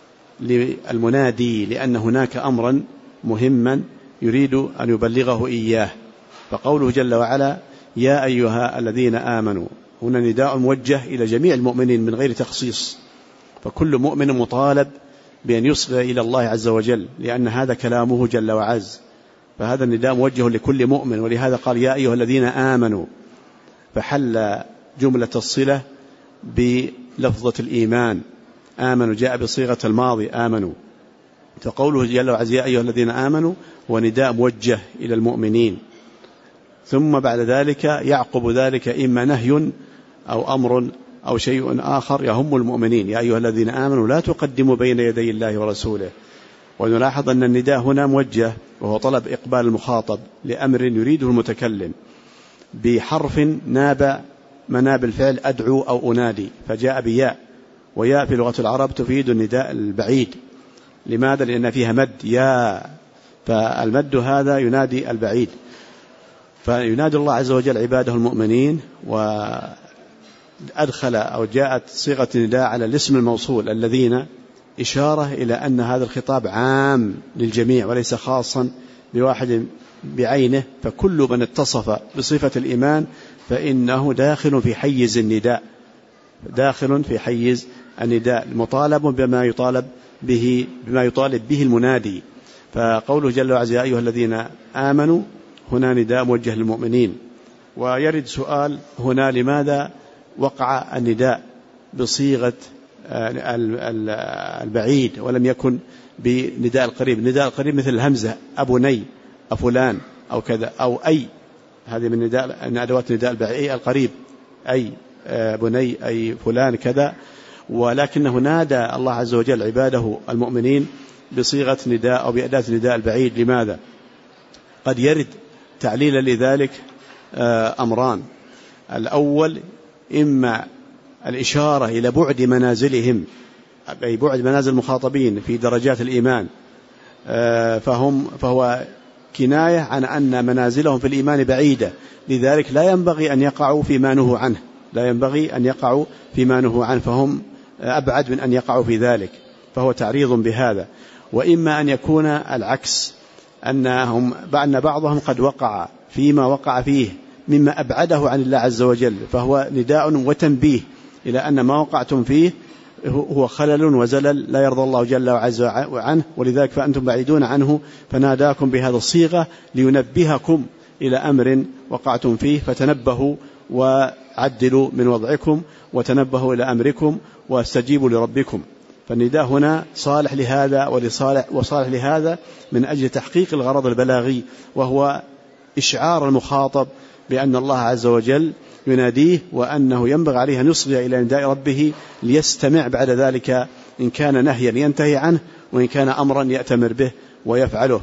Speaker 1: للمنادي، لأن هناك أمرا مهما يريد أن يبلغه إياه. فقوله جل وعلا: يا أيها الذين آمنوا، هنا نداء موجه إلى جميع المؤمنين من غير تخصيص، فكل مؤمن مطالب بأن يصغي إلى الله عز وجل، لأن هذا كلامه جل وعز. فهذا النداء موجه لكل مؤمن، ولهذا قال: يا أيها الذين آمنوا، فحل جملة الصلة بلفظة الإيمان. آمنوا جاء بصيغة الماضي آمنوا، فقوله جل وعز: يا أيها الذين آمنوا هو نداء موجه إلى المؤمنين. ثم بعد ذلك يعقب ذلك إما نهي أو أمر أو شيء آخر يهم المؤمنين: يا أيها الذين آمنوا لا تقدموا بين يدي الله ورسوله. ونلاحظ أن النداء هنا موجه، وهو طلب إقبال المخاطب لأمر يريده المتكلم بحرف ناب مناب الفعل أدعو أو أنادي، فجاء بياء، وياء في لغة العرب تفيد النداء البعيد. لماذا؟ لأن فيها مد يا، فالمد هذا ينادي البعيد. فينادي الله عز وجل عباده المؤمنين، وأدخل أو جاءت صيغة النداء على الاسم الموصول الذين، إشارة إلى أن هذا الخطاب عام للجميع وليس خاصا بواحد بعينه. فكل من اتصف بصفة الإيمان فإنه داخل في حيز النداء، داخل في حيز النداء، مطالب بما يطالب به المنادي. فقوله جل وعلا: يا أيها الذين آمنوا، هنا نداء موجه للمؤمنين. ويرد سؤال هنا: لماذا وقع النداء بصيغة البعيد ولم يكن بنداء القريب؟ نداء القريب مثل الهمزة: أبني، أفلان، أو كذا، أو أي، هذه من أدوات نداء البعيد القريب، أي بني، أي فلان كذا. ولكنه نادى الله عز وجل عباده المؤمنين بصيغة نداء أو بأداة نداء البعيد. لماذا؟ قد يرد تعليلا لذلك أمران: الأول إما الإشارة إلى بعد منازلهم، أي بعد منازل المخاطبين في درجات الإيمان، فهو كناية عن أن منازلهم في الإيمان بعيدة، لذلك لا ينبغي أن يقعوا فيما نهوا عنه، لا ينبغي أن يقعوا فيما نهوا عنه، فهم أبعد من أن يقعوا في ذلك، فهو تعريض بهذا. وإما أن يكون العكس، أن بعضهم قد وقع فيما وقع فيه مما أبعده عن الله عز وجل، فهو نداء وتنبيه إلى أن ما وقعتم فيه هو خلل وزلل لا يرضى الله جل وعز عنه، ولذلك فأنتم بعيدون عنه، فناداكم بهذا الصيغة لينبهكم إلى أمر وقعتم فيه، فتنبهوا وعدلوا من وضعكم وتنبهوا إلى أمركم واستجيبوا لربكم. فالنداء هنا صالح لهذا وصالح لهذا من أجل تحقيق الغرض البلاغي، وهو إشعار المخاطب بأن الله عز وجل يناديه، وأنه ينبغي عليه أن يصغي إلى نداء ربه ليستمع بعد ذلك، إن كان نهيا ينتهي عنه، وإن كان أمرا يأتمر به ويفعله.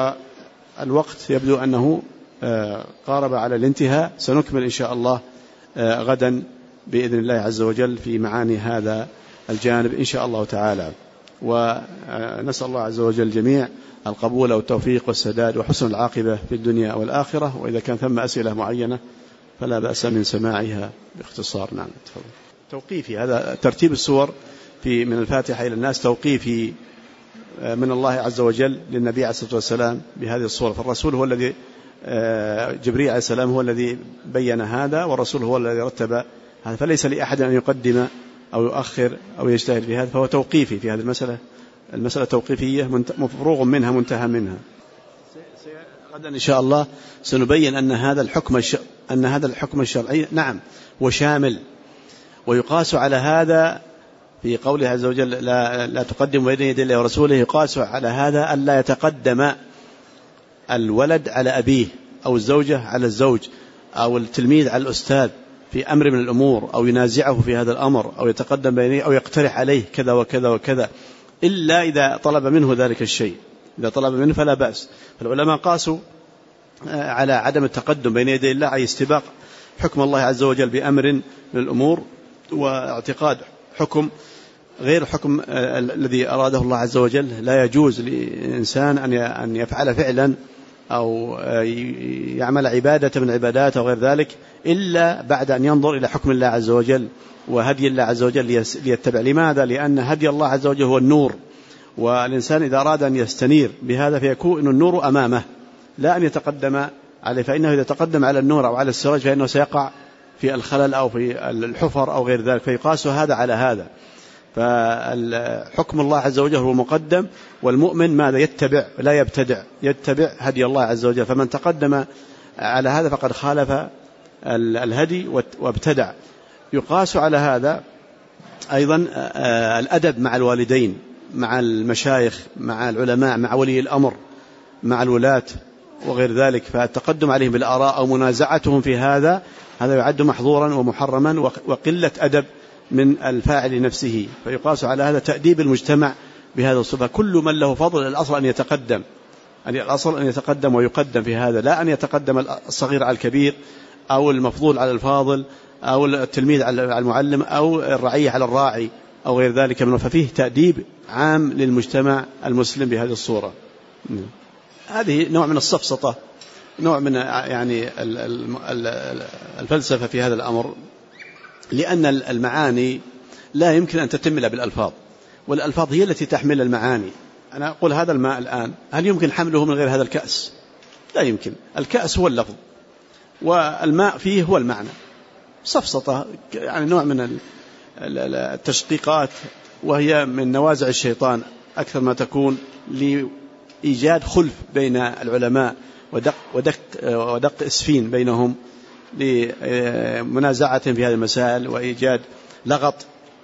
Speaker 1: والوقت يبدو أنه قارب على الانتهاء، سنكمل إن شاء الله غدا بإذن الله عز وجل في معاني هذا الجانب إن شاء الله تعالى. ونسأل الله عز وجل الجميع القبول والتوفيق والسداد وحسن العاقبة في الدنيا والآخرة. وإذا كان ثم أسئلة معينة فلا بأس من سماعها باختصار. نعم تفضل. توقيفي، هذا ترتيب السور من الفاتحة إلى الناس توقيفي من الله عز وجل للنبي عليه الصلاة والسلام بهذه الصورة. فالرسول هو الذي جبريل عليه السلام هو الذي بين هذا، والرسول هو الذي رتب هذا، فليس لأحد أن يقدم أو يؤخر أو يجتهد في هذا، فهو توقيفي في هذه المسألة. المسألة توقيفية مفروغ منها منتهى منها. غدا إن شاء الله سنبين أن هذا الحكم الشرعي نعم وشامل، ويقاس على هذا في قوله عز وجل لا تقدم بين يدي الله ورسوله. يقاس على هذا ألا يتقدم الولد على أبيه أو الزوجة على الزوج أو التلميذ على الأستاذ في أمر من الأمور، أو ينازعه في هذا الأمر، أو يتقدم بينه، أو يقترح عليه كذا وكذا وكذا، إلا إذا طلب منه ذلك الشيء. إذا طلب منه فلا بأس. فالعلماء قاسوا على عدم التقدم بين يدي الله أي استباق حكم الله عز وجل بأمر من الأمور، واعتقاد حكم غير حكم الذي أراده الله عز وجل. لا يجوز لإنسان أن يفعل فعلا أو يعمل عبادة من عبادات أو غير ذلك إلا بعد أن ينظر إلى حكم الله عز وجل وهدي الله عز وجل ليتبع. لماذا؟ لأن هدي الله عز وجل هو النور، والإنسان إذا أراد أن يستنير بهذا فيكون النور أمامه لا أن يتقدم عليه، فإنه إذا تقدم على النور أو على السراج فإنه سيقع في الخلل أو في الحفر أو غير ذلك، فيقاس هذا على هذا. فحكم الله عز وجل هو مقدم، والمؤمن ماذا؟ يتبع لا يبتدع، يتبع هدي الله عز وجل. فمن تقدم على هذا فقد خالف الهدي وابتدع. يقاس على هذا أيضا الأدب مع الوالدين، مع المشايخ، مع العلماء، مع ولي الأمر، مع الولاة وغير ذلك. فالتقدم عليهم بالآراء أو منازعتهم في هذا يعد محظورا ومحرما وقلة أدب من الفاعل نفسه. فيقاس على هذا تأديب المجتمع بهذا الصفة. كل من له فضل الأصل أن يتقدم، الأصل أن يتقدم ويقدم في هذا، لا أن يتقدم الصغير على الكبير أو المفضول على الفاضل أو التلميذ على المعلم أو الرعية على الراعي أو غير ذلك منه. ففيه تأديب عام للمجتمع المسلم بهذه الصورة. هذه نوع من السفسطة، نوع من يعني الفلسفة في هذا الأمر، لأن المعاني لا يمكن أن تتم إلا بالألفاظ، والألفاظ هي التي تحمل المعاني. أنا أقول هذا الماء الآن، هل يمكن حمله من غير هذا الكأس؟ لا يمكن. الكأس هو اللفظ والماء فيه هو المعنى. سفسطة يعني نوع من التشقيقات، وهي من نوازع الشيطان أكثر ما تكون لإيجاد خلف بين العلماء ودق إسفين بينهم لمنازعة في هذه المسائل وإيجاد لغط.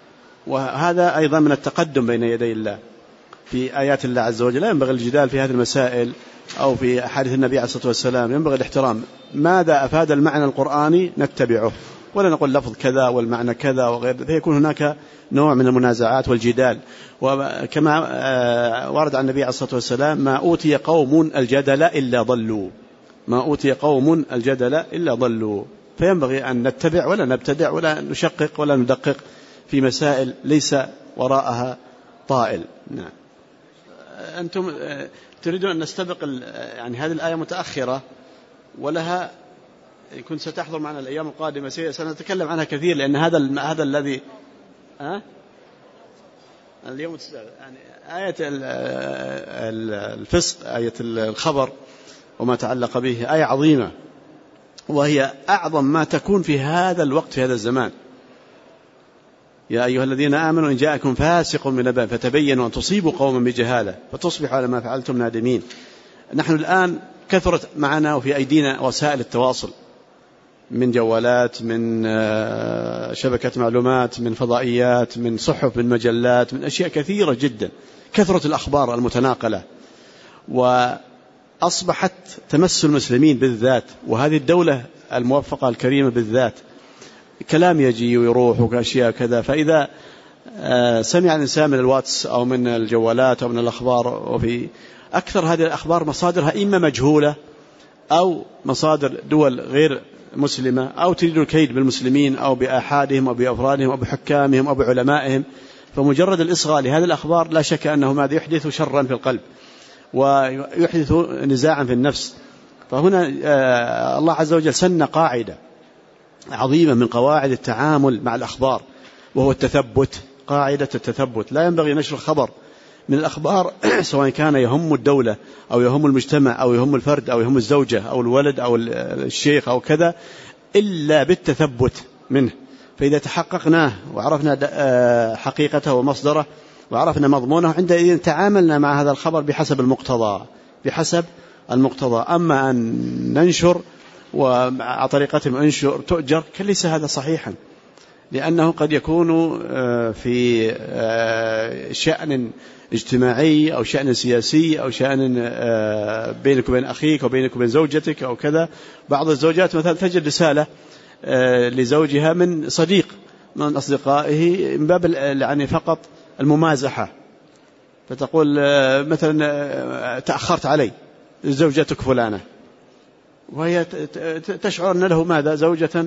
Speaker 1: وهذا أيضا من التقدم بين يدي الله في آيات الله عز وجل. لا ينبغي الجدال في هذه المسائل أو في أحاديث النبي عليه الصلاة والسلام، ينبغي الاحترام. ماذا أفاد المعنى القرآني نتبعه، ولا نقول لفظ كذا والمعنى كذا وغير، فيكون هناك نوع من المنازعات والجدال. وكما ورد عن النبي عليه الصلاة والسلام: ما أوتي قوم الجدل إلا ضلوا، ما أوتي قوم الجدل إلا ضلوا. فينبغي أن نتبع ولا نبتدع ولا نشقق ولا ندقق في مسائل ليس وراءها طائل. نعم. أنتم تريدون أن نستبق يعني هذه الآية متأخرة، ولها كنت ستحضر معنا الأيام القادمة سنتكلم عنها كثير، لأن هذا الذي اليوم يعني آية الفسق، آية الخبر وما تعلق به، آية عظيمة، وهي أعظم ما تكون في هذا الوقت في هذا الزمان. يا أيها الذين آمنوا إن جاءكم فاسق بنبأ فتبينوا أن تصيبوا قوما بجهالة فتصبحوا على ما فعلتم نادمين. نحن الآن كثرت معنا وفي أيدينا وسائل التواصل، من جوالات، من شبكة معلومات، من فضائيات، من صحف، من مجلات، من أشياء كثيرة جدا. كثرت الأخبار المتناقلة، وأصبحت تمس المسلمين بالذات، وهذه الدولة الموفقة الكريمة بالذات، كلام يجي ويروح وأشياء كذا. فإذا سمع الإنسان من الواتس أو من الجوالات أو من الأخبار، وفي أكثر هذه الأخبار مصادرها إما مجهولة أو مصادر دول غير مسلمة أو تريد الكيد بالمسلمين أو بآحادهم أو بأفرادهم أو بحكامهم أو بعلمائهم، فمجرد الإصغاء لهذه الأخبار لا شك أنه ماذا يحدث شرا في القلب ويحدث نزاعا في النفس. فهنا الله عز وجل سن قاعدة عظيمة من قواعد التعامل مع الأخبار، وهو التثبت، قاعدة التثبت. لا ينبغي نشر الخبر من الأخبار سواء كان يهم الدولة أو يهم المجتمع أو يهم الفرد أو يهم الزوجة أو الولد أو الشيخ أو كذا إلا بالتثبت منه. فإذا تحققناه وعرفنا حقيقته ومصدره وعرفنا مضمونه، عندئذ تعاملنا مع هذا الخبر بحسب المقتضى. أما أن ننشر وعلى طريقة أنشر تؤجر ليس هذا صحيحا، لأنه قد يكون في شأن اجتماعي أو شأن سياسي أو شأن بينك وبين أخيك أو بينك وبين زوجتك أو كذا. بعض الزوجات مثلا تجد رسالة لزوجها من صديق من أصدقائه من باب يعني فقط الممازحة، فتقول مثلا تأخرت علي زوجتك فلانة، وهي تشعر أن له ماذا زوجة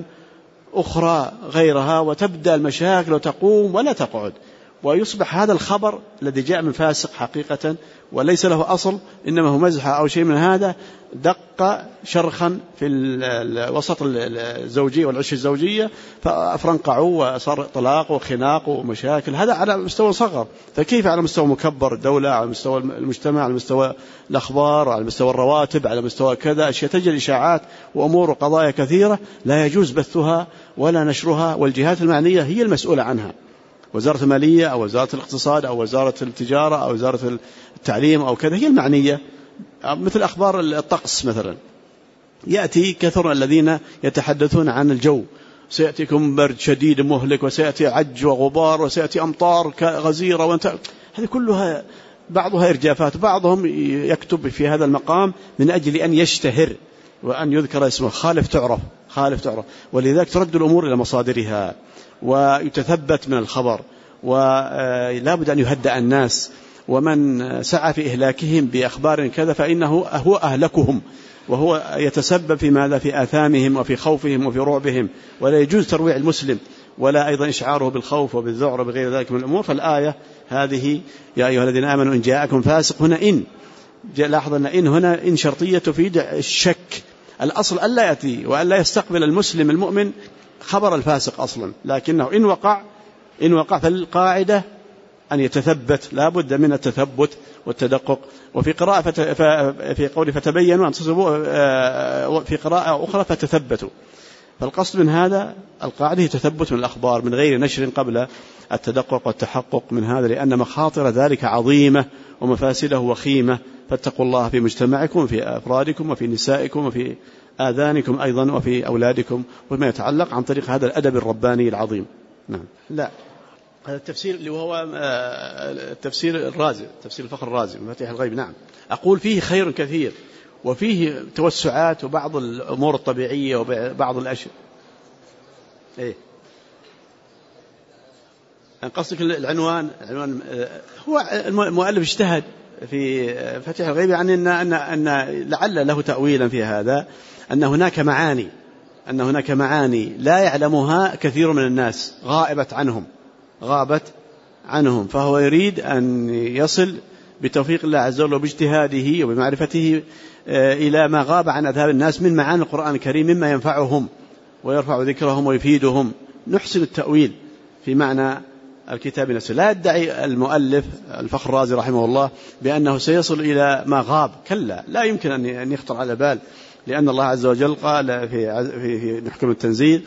Speaker 1: أخرى غيرها، وتبدأ المشاكل وتقوم ولا تقعد، ويصبح هذا الخبر الذي جاء من فاسق حقيقة وليس له أصل، إنما هو مزحة أو شيء من هذا، دق شرخا في وسط الزوجية والعش الزوجية، فأفرنقعوا وصار طلاق وخناق ومشاكل. هذا على مستوى صغر، فكيف على مستوى مكبر الدولة، على مستوى المجتمع، على مستوى الأخبار، على مستوى الرواتب، على مستوى كذا أشياء، تجد إشاعات وأمور وقضايا كثيرة لا يجوز بثها ولا نشرها، والجهات المعنية هي المسؤولة عنها، وزارة المالية أو وزارة الاقتصاد أو وزارة التجارة أو وزارة التعليم أو كذا هي المعنية. مثل أخبار الطقس مثلا، يأتي كثر الذين يتحدثون عن الجو، سيأتيكم برد شديد مهلك وسيأتي عج وغبار وسيأتي أمطار غزيرة، هذه كلها بعضها إرجافات، بعضهم يكتب في هذا المقام من أجل أن يشتهر وأن يذكر اسمه، خالف تعرف. ولذلك ترد الأمور إلى مصادرها ويتثبت من الخبر، ولا بد أن يهدأ الناس، ومن سعى في إهلاكهم بأخبار كذا فإنه هو أهلكهم، وهو يتسبب في ماذا؟ في آثامهم وفي خوفهم وفي رعبهم. ولا يجوز ترويع المسلم ولا أيضا إشعاره بالخوف وبالذعر وبغير ذلك من الأمور. فالآية هذه يا أيها الذين آمنوا إن جاءكم فاسق، هنا إن لاحظ أن إن هنا إن شرطية تفيد الشك. الأصل ألا يأتي وألا يستقبل المسلم المؤمن خبر الفاسق أصلا، لكنه إن وقع فالقاعدة أن يتثبت، لا بد من التثبت والتدقق. وفي قراءة في قول فتبينوا أن تصبوا، في قراءة أخرى فتثبتوا. فالقصد من هذا القاعدة تثبت من الأخبار من غير نشر قبل التدقق والتحقق من هذا، لأن مخاطر ذلك عظيمة ومفاسده وخيمة. فاتقوا الله في مجتمعكم وفي أفرادكم وفي نسائكم وفي آذانكم أيضا وفي أولادكم، وما يتعلق عن طريق هذا الأدب الرباني العظيم. نعم. لا، هذا التفسير اللي وهو التفسير الرازي، تفسير الفخر الرازي مفاتيح الغيب. نعم، أقول فيه خير كثير وفيه توسعات وبعض الأمور الطبيعية وبعض الأشياء. إيه قصدك العنوان هو المؤلف اجتهد في مفاتيح الغيب، يعني أن لعل له تأويلا في هذا، أن هناك معاني لا يعلمها كثير من الناس، غابت عنهم، فهو يريد أن يصل بتوفيق الله عز وجل وباجتهاده وبمعرفته إلى ما غاب عن أذهان الناس من معاني القرآن الكريم مما ينفعهم ويرفع ذكرهم ويفيدهم. نحسن التأويل في معنى الكتاب نفسه. لا يدعي المؤلف الفخر الرازي رحمه الله بأنه سيصل إلى ما غاب، كلا، لا يمكن أن يخطر على بال، لأن الله عز وجل قال في محكم التنزيل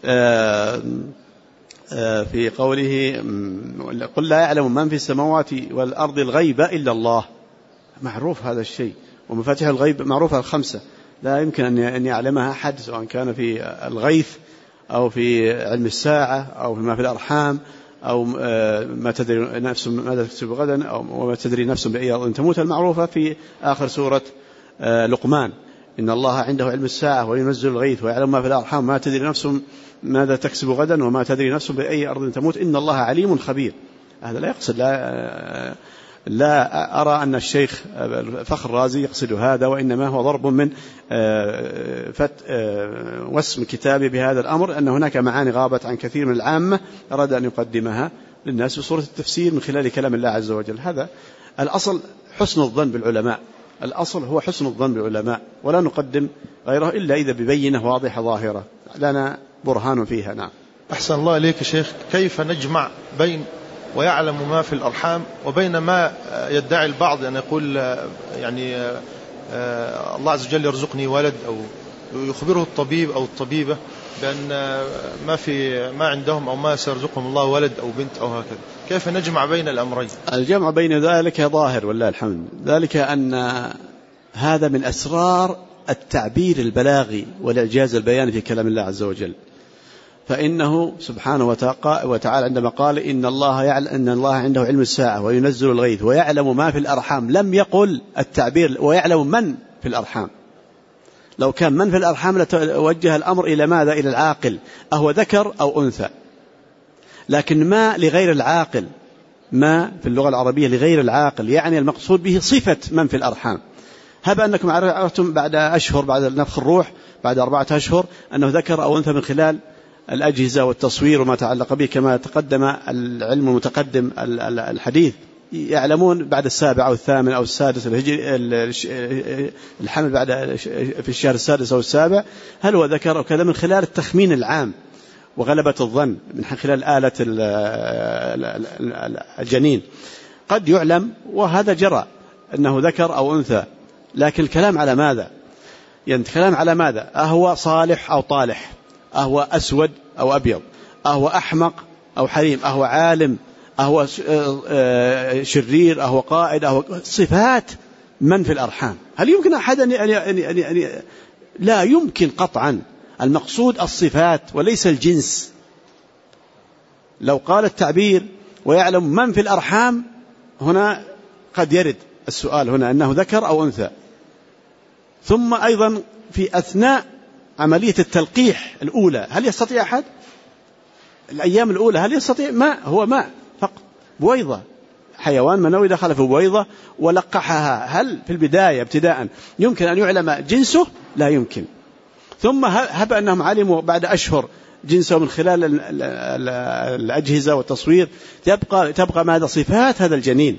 Speaker 1: في قوله قل لا يعلم من في السماوات والأرض الغيب إلا الله. معروف هذا الشيء، ومفاتيح الغيب معروفة الخمسة، لا يمكن أن يعلمها أحد، سواء كان في الغيث أو في علم الساعة أو فيما في الأرحام أو ما تدري نفس ماذا تكسب غدا أو وما تدري نفس بأي أرض تموت، المعروفة في آخر سورة لقمان، إن الله عنده علم الساعة وينزل الغيث ويعلم ما في الأرحام ما تدري نفس ماذا تكسب غدا وما تدري نفس بأي أرض تموت إن الله عليم خبير. هذا لا يقصد لا أرى أن الشيخ فخر الرازي يقصد هذا، وإنما هو ضرب من وسم كتابه بهذا الأمر، أن هناك معاني غابت عن كثير من العامة أراد أن يقدمها للناس بصورة التفسير من خلال كلام الله عز وجل. هذا الأصل، حسن الظن بالعلماء، الأصل هو حسن الظن بالعلماء، ولا نقدم غيره إلا إذا ببينة واضحة ظاهرة لنا برهان فيها. نعم.
Speaker 3: أحسن الله إليك يا شيخ. كيف نجمع بين ويعلم ما في الأرحام وبين ما يدعي البعض أن يقول يعني الله عز وجل يرزقني ولد، أو يخبره الطبيب أو الطبيبة بأن ما عندهم أو ما سيرزقهم الله ولد أو بنت أو هكذا؟ كيف نجمع بين الأمرين؟
Speaker 1: الجمع بين ذلك ظاهر والله الحمد، ذلك أن هذا من أسرار التعبير البلاغي والإعجاز البياني في كلام الله عز وجل. فإنه سبحانه وتعالى عندما قال إن الله عنده علم الساعة وينزل الغيث ويعلم ما في الأرحام، لم يقل التعبير ويعلم من في الأرحام. لو كان من في الأرحام لتوجه الأمر إلى ماذا؟ إلى العاقل، أهو ذكر أو أنثى. لكن ما لغير العاقل، ما في اللغة العربية لغير العاقل، يعني المقصود به صفة من في الأرحام. هب أنكم عرفتم بعد أشهر، بعد نفخ الروح، بعد 4 أشهر، أنه ذكر أو أنثى من خلال الأجهزة والتصوير وما تعلق به، كما تقدم العلم المتقدم الحديث يعلمون بعد 7 أو 8 أو 6 الحمل بعد في الشهر 6 أو 7 هل هو ذكر أو كذا، من خلال التخمين العام وغلبة الظن من خلال آلة الجنين قد يعلم، وهذا جرى أنه ذكر أو أنثى. لكن الكلام على ماذا؟ يعني الكلام على ماذا؟ أهو صالح أو طالح، أهو أسود أو أبيض، أهو أحمق أو حليم، أهو عالم، أهو شرير، أهو قائد، أهو صفات من في الأرحام. هل يمكن أحد أن لا يمكن قطعا. المقصود الصفات وليس الجنس. لو قال التعبير ويعلم من في الأرحام، هنا قد يرد السؤال هنا أنه ذكر أو أنثى. ثم أيضا في أثناء عملية التلقيح الأولى هل يستطيع أحد؟ الأيام الأولى هل يستطيع؟ ماء، هو ماء فقط، بويضة، حيوان منوي دخل في بويضة ولقحها. هل في البداية ابتداء يمكن أن يعلم جنسه؟ لا يمكن. ثم هب أنهم علموا بعد أشهر جنسه من خلال الأجهزة والتصوير، تبقى ماذا؟ صفات هذا الجنين،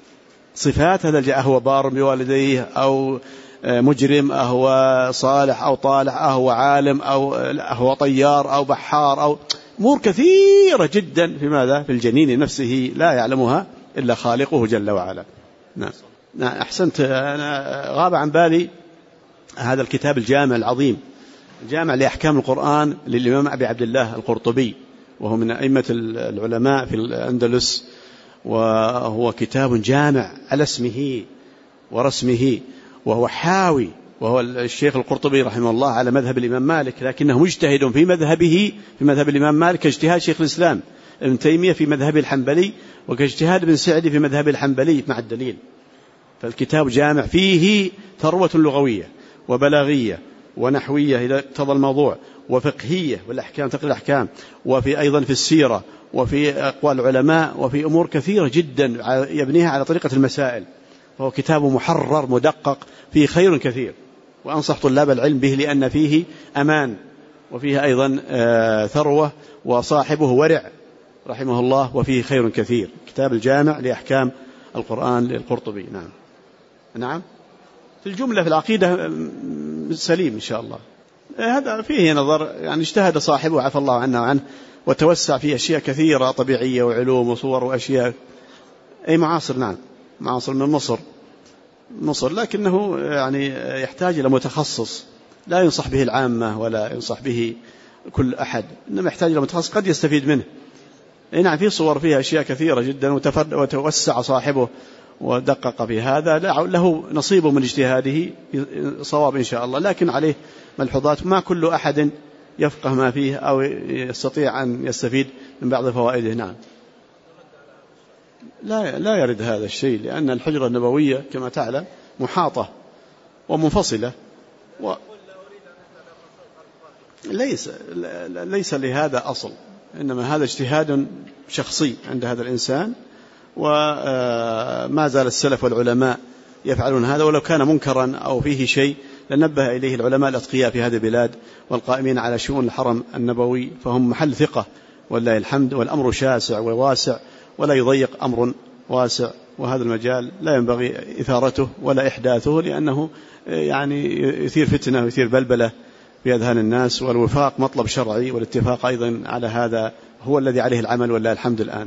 Speaker 1: صفات هذا الجنين، أهو بار بوالديه أو مجرم، أهو صالح أو طالح، أهو عالم أو أهو طيار أو بحار، أو أمور كثيرة جدا في ماذا؟ في الجنين نفسه لا يعلمها إلا خالقه جل وعلا. نعم أحسنت. أنا غاب عن بالي هذا الكتاب الجامع العظيم، جامع لأحكام القرآن للإمام أبي عبد الله القرطبي، وهو من أئمة العلماء في الأندلس، وهو كتاب جامع على اسمه ورسمه، وهو حاوي، وهو الشيخ القرطبي رحمه الله على مذهب الإمام مالك، لكنه مجتهد في مذهبه، في مذهب الإمام مالك، كاجتهاد شيخ الإسلام ابن تيمية في مذهب الحنبلي، وكاجتهاد ابن سعدي في مذهب الحنبلي مع الدليل. فالكتاب جامع فيه ثروة لغوية وبلاغية ونحوية إذا اقتضى الموضوع، وفقهية والأحكام، تقرير الأحكام، وفي أيضا في السيرة، وفي أقوال العلماء، وفي أمور كثيرة جدا يبنيها على طريقة المسائل. فهو كتاب محرر مدقق فيه خير كثير، وأنصح طلاب العلم به لأن فيه أمان، وفيه أيضا ثروة، وصاحبه ورع رحمه الله، وفيه خير كثير. كتاب الجامع لأحكام القرآن للقرطبي. نعم في الجملة في العقيدة سليم إن شاء الله. هذا فيه نظر، يعني اجتهد صاحبه عفى الله عنه وعنه، وتوسع فيه أشياء كثيرة طبيعية وعلوم وصور وأشياء. أي معاصر، نعم معاصر من مصر، لكنه يعني يحتاج إلى متخصص، لا ينصح به العامة ولا ينصح به كل أحد، إنما يحتاج إلى متخصص قد يستفيد منه. نعم في صور فيها أشياء كثيرة جدا، وتوسع صاحبه ودقق في هذا، له نصيبه من اجتهاده صواب إن شاء الله، لكن عليه ملحوظات، ما كل أحد يفقه ما فيه أو يستطيع أن يستفيد من بعض فوائده. نعم لا يرد هذا الشيء، لأن الحجرة النبوية كما تعلم محاطة ومنفصلة، ليس لهذا أصل، إنما هذا اجتهاد شخصي عند هذا الإنسان، وما زال السلف والعلماء يفعلون هذا، ولو كان منكرا أو فيه شيء لنبه إليه العلماء الأتقياء في هذه البلاد والقائمين على شؤون الحرم النبوي، فهم محل ثقة والله الحمد، والأمر شاسع وواسع ولا يضيق أمر واسع، وهذا المجال لا ينبغي إثارته ولا إحداثه، لأنه يعني يثير فتنة ويثير بلبلة في أذهان الناس، والوفاق مطلب شرعي، والاتفاق أيضا على هذا هو الذي عليه العمل والله الحمد الآن.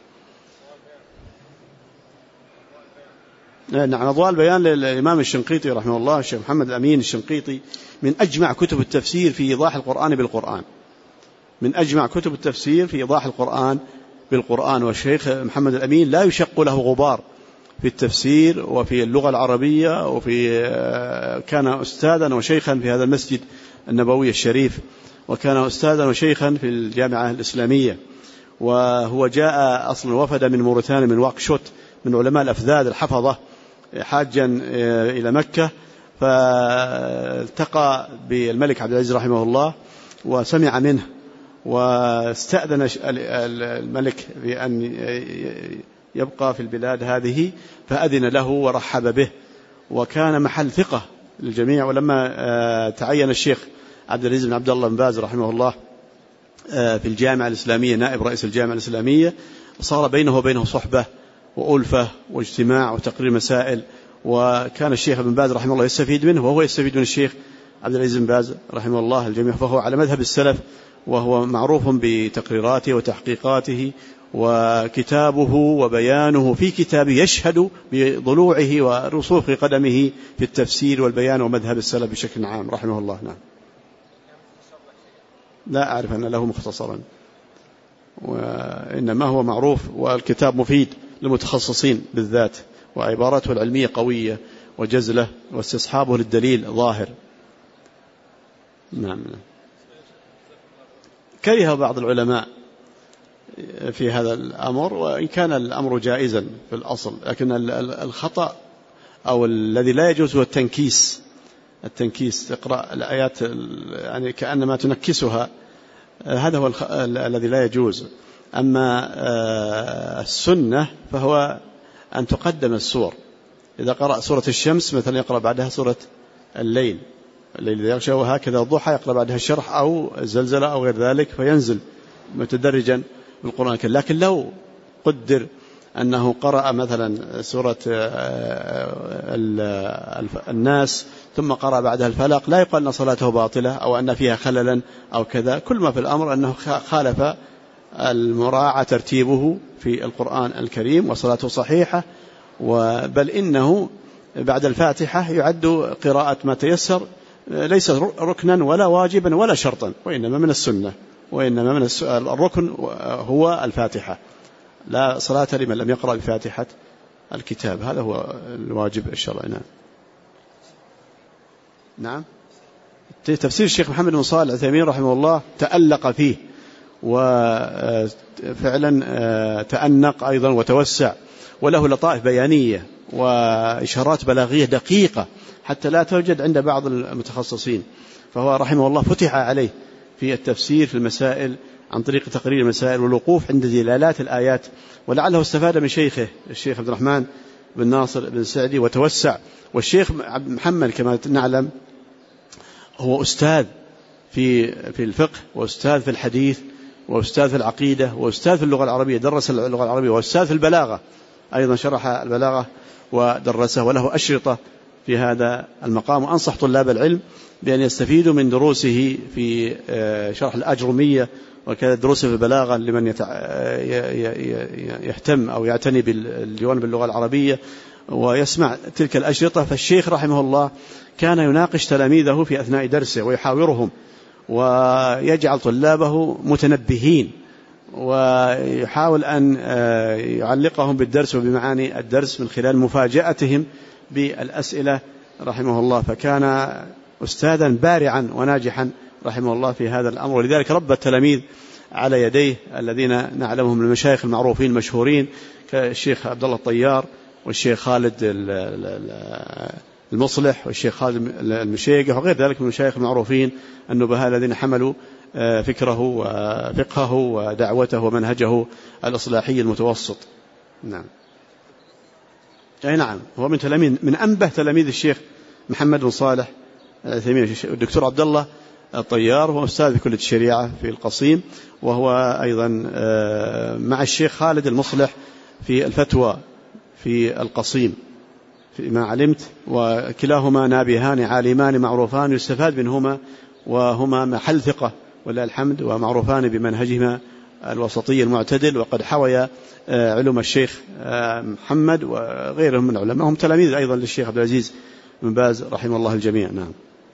Speaker 1: نعم. أضواء البيان للإمام الشنقيطي رحمه الله، الشيخ محمد الأمين الشنقيطي، من أجمع كتب التفسير في إيضاح القرآن بالقرآن، من أجمع كتب التفسير في إيضاح القرآن بالقرآن. والشيخ محمد الأمين لا يشق له غبار في التفسير وفي اللغة العربية، كان أستاذا وشيخا في هذا المسجد النبوي الشريف، وكان أستاذا وشيخا في الجامعة الإسلامية، وهو جاء أصلا وفد من موريتانيا من واقشوط من علماء الأفذاذ الحفظة حاجا إلى مكة، فالتقى بالملك عبد العزيز رحمه الله وسمع منه، واستأذن الملك بأن يبقى في البلاد هذه، فأذن له ورحب به، وكان محل ثقة للجميع. ولما تعين الشيخ عبد العزيز بن عبد الله بن باز رحمه الله في الجامعة الإسلامية نائب رئيس الجامعة الإسلامية، صار بينه وبينه صحبة وألفة واجتماع وتقرير مسائل، وكان الشيخ ابن باز رحمه الله يستفيد منه، وهو يستفيد من الشيخ عبد العزيز بن باز رحمه الله الجميع، فهو على مذهب السلف، وهو معروف بتقريراته وتحقيقاته، وكتابه وبيانه في كتابه يشهد بضلوعه ورسوخ قدمه في التفسير والبيان ومذهب السلف بشكل عام رحمه الله. نعم. لا أعرف أن له مختصرا، وإنما هو معروف، والكتاب مفيد للمتخصصين بالذات، وعباراته العلمية قوية وجزلة، واستصحابه للدليل ظاهر. نعم. كره بعض العلماء في هذا الأمر، وإن كان الأمر جائزا في الأصل، لكن الخطأ أو الذي لا يجوز هو التنكيس، تقرأ الآيات يعني كأنما تنكسها، هذا هو الذي لا يجوز. أما السنة فهو أن تقدم السور، إذا قرأ سورة الشمس مثلا يقرأ بعدها سورة الليل إذا يغشى، وهكذا الضحى يقرأ بعدها الشرح أو الزلزلة أو غير ذلك، فينزل متدرجا بالقرآن الكريم. لكن لو قدر أنه قرأ مثلا سورة الناس ثم قرأ بعدها الفلق، لا يقال أن صلاته باطلة أو أن فيها خللا أو كذا، كل ما في الأمر أنه خالف المراعى ترتيبه في القرآن الكريم، وصلاته صحيحة، بل إنه بعد الفاتحة يعد قراءة ما تيسر، ليس ركنا ولا واجبا ولا شرطا، وإنما من السنة، وإنما من الركن هو الفاتحة، لا صلاة لمن لم يقرأ بفاتحة الكتاب، هذا هو الواجب الشرعي. نعم. تفسير الشيخ محمد بن صالح العثيمين رحمه الله تألق فيه، وفعلا تأنق أيضا وتوسع، وله لطائف بيانية وإشارات بلاغية دقيقة حتى لا توجد عند بعض المتخصصين، فهو رحمه الله فتح عليه في التفسير في المسائل عن طريق تقرير المسائل والوقوف عند دلالات الآيات، ولعله استفاد من شيخه الشيخ عبد الرحمن بن ناصر بن سعدي وتوسع. والشيخ محمد كما نعلم هو أستاذ في الفقه، وأستاذ في الحديث، وأستاذ في العقيدة، وأستاذ في اللغة العربية، درس اللغة العربية، وأستاذ في البلاغة أيضا، شرح البلاغة ودرسه، وله أشرطة في هذا المقام. وأنصح طلاب العلم بأن يستفيدوا من دروسه في شرح الأجرمية، وكذا دروسه في البلاغة لمن يهتم أو يعتني بالجوانب اللغة العربية ويسمع تلك الأشرطة. فالشيخ رحمه الله كان يناقش تلاميذه في أثناء درسه ويحاورهم، ويجعل طلابه متنبهين، ويحاول أن يعلقهم بالدرس وبمعاني الدرس من خلال مفاجأتهم بالأسئلة رحمه الله. فكان أستاذا بارعا وناجحا رحمه الله في هذا الأمر، ولذلك ربى التلاميذ على يديه الذين نعلمهم من المشايخ المعروفين المشهورين كالشيخ عبد الله الطيار، والشيخ خالد المصلح، والشيخ خالد المشيقة، وغير ذلك من المشايخ المعروفين النبهاء الذين حملوا فكره وفقهه ودعوته ومنهجه الإصلاحي المتوسط. نعم. أي نعم، هو من أنبه تلاميذ الشيخ محمد بن صالح العثيمين. الدكتور عبد الله الطيار هو أستاذ في كلية الشريعة في القصيم، وهو أيضا مع الشيخ خالد المصلح في الفتوى في القصيم فيما علمت، وكلاهما نابهان عالمان معروفان يستفاد منهما، وهما محل ثقة ولله الحمد، ومعروفان بمنهجهما الوسطي المعتدل، وقد حوي علوم الشيخ محمد وغيرهم من العلماء، هم تلاميذ أيضا للشيخ عبد العزيز بن باز رحمه الله الجميع. نعم.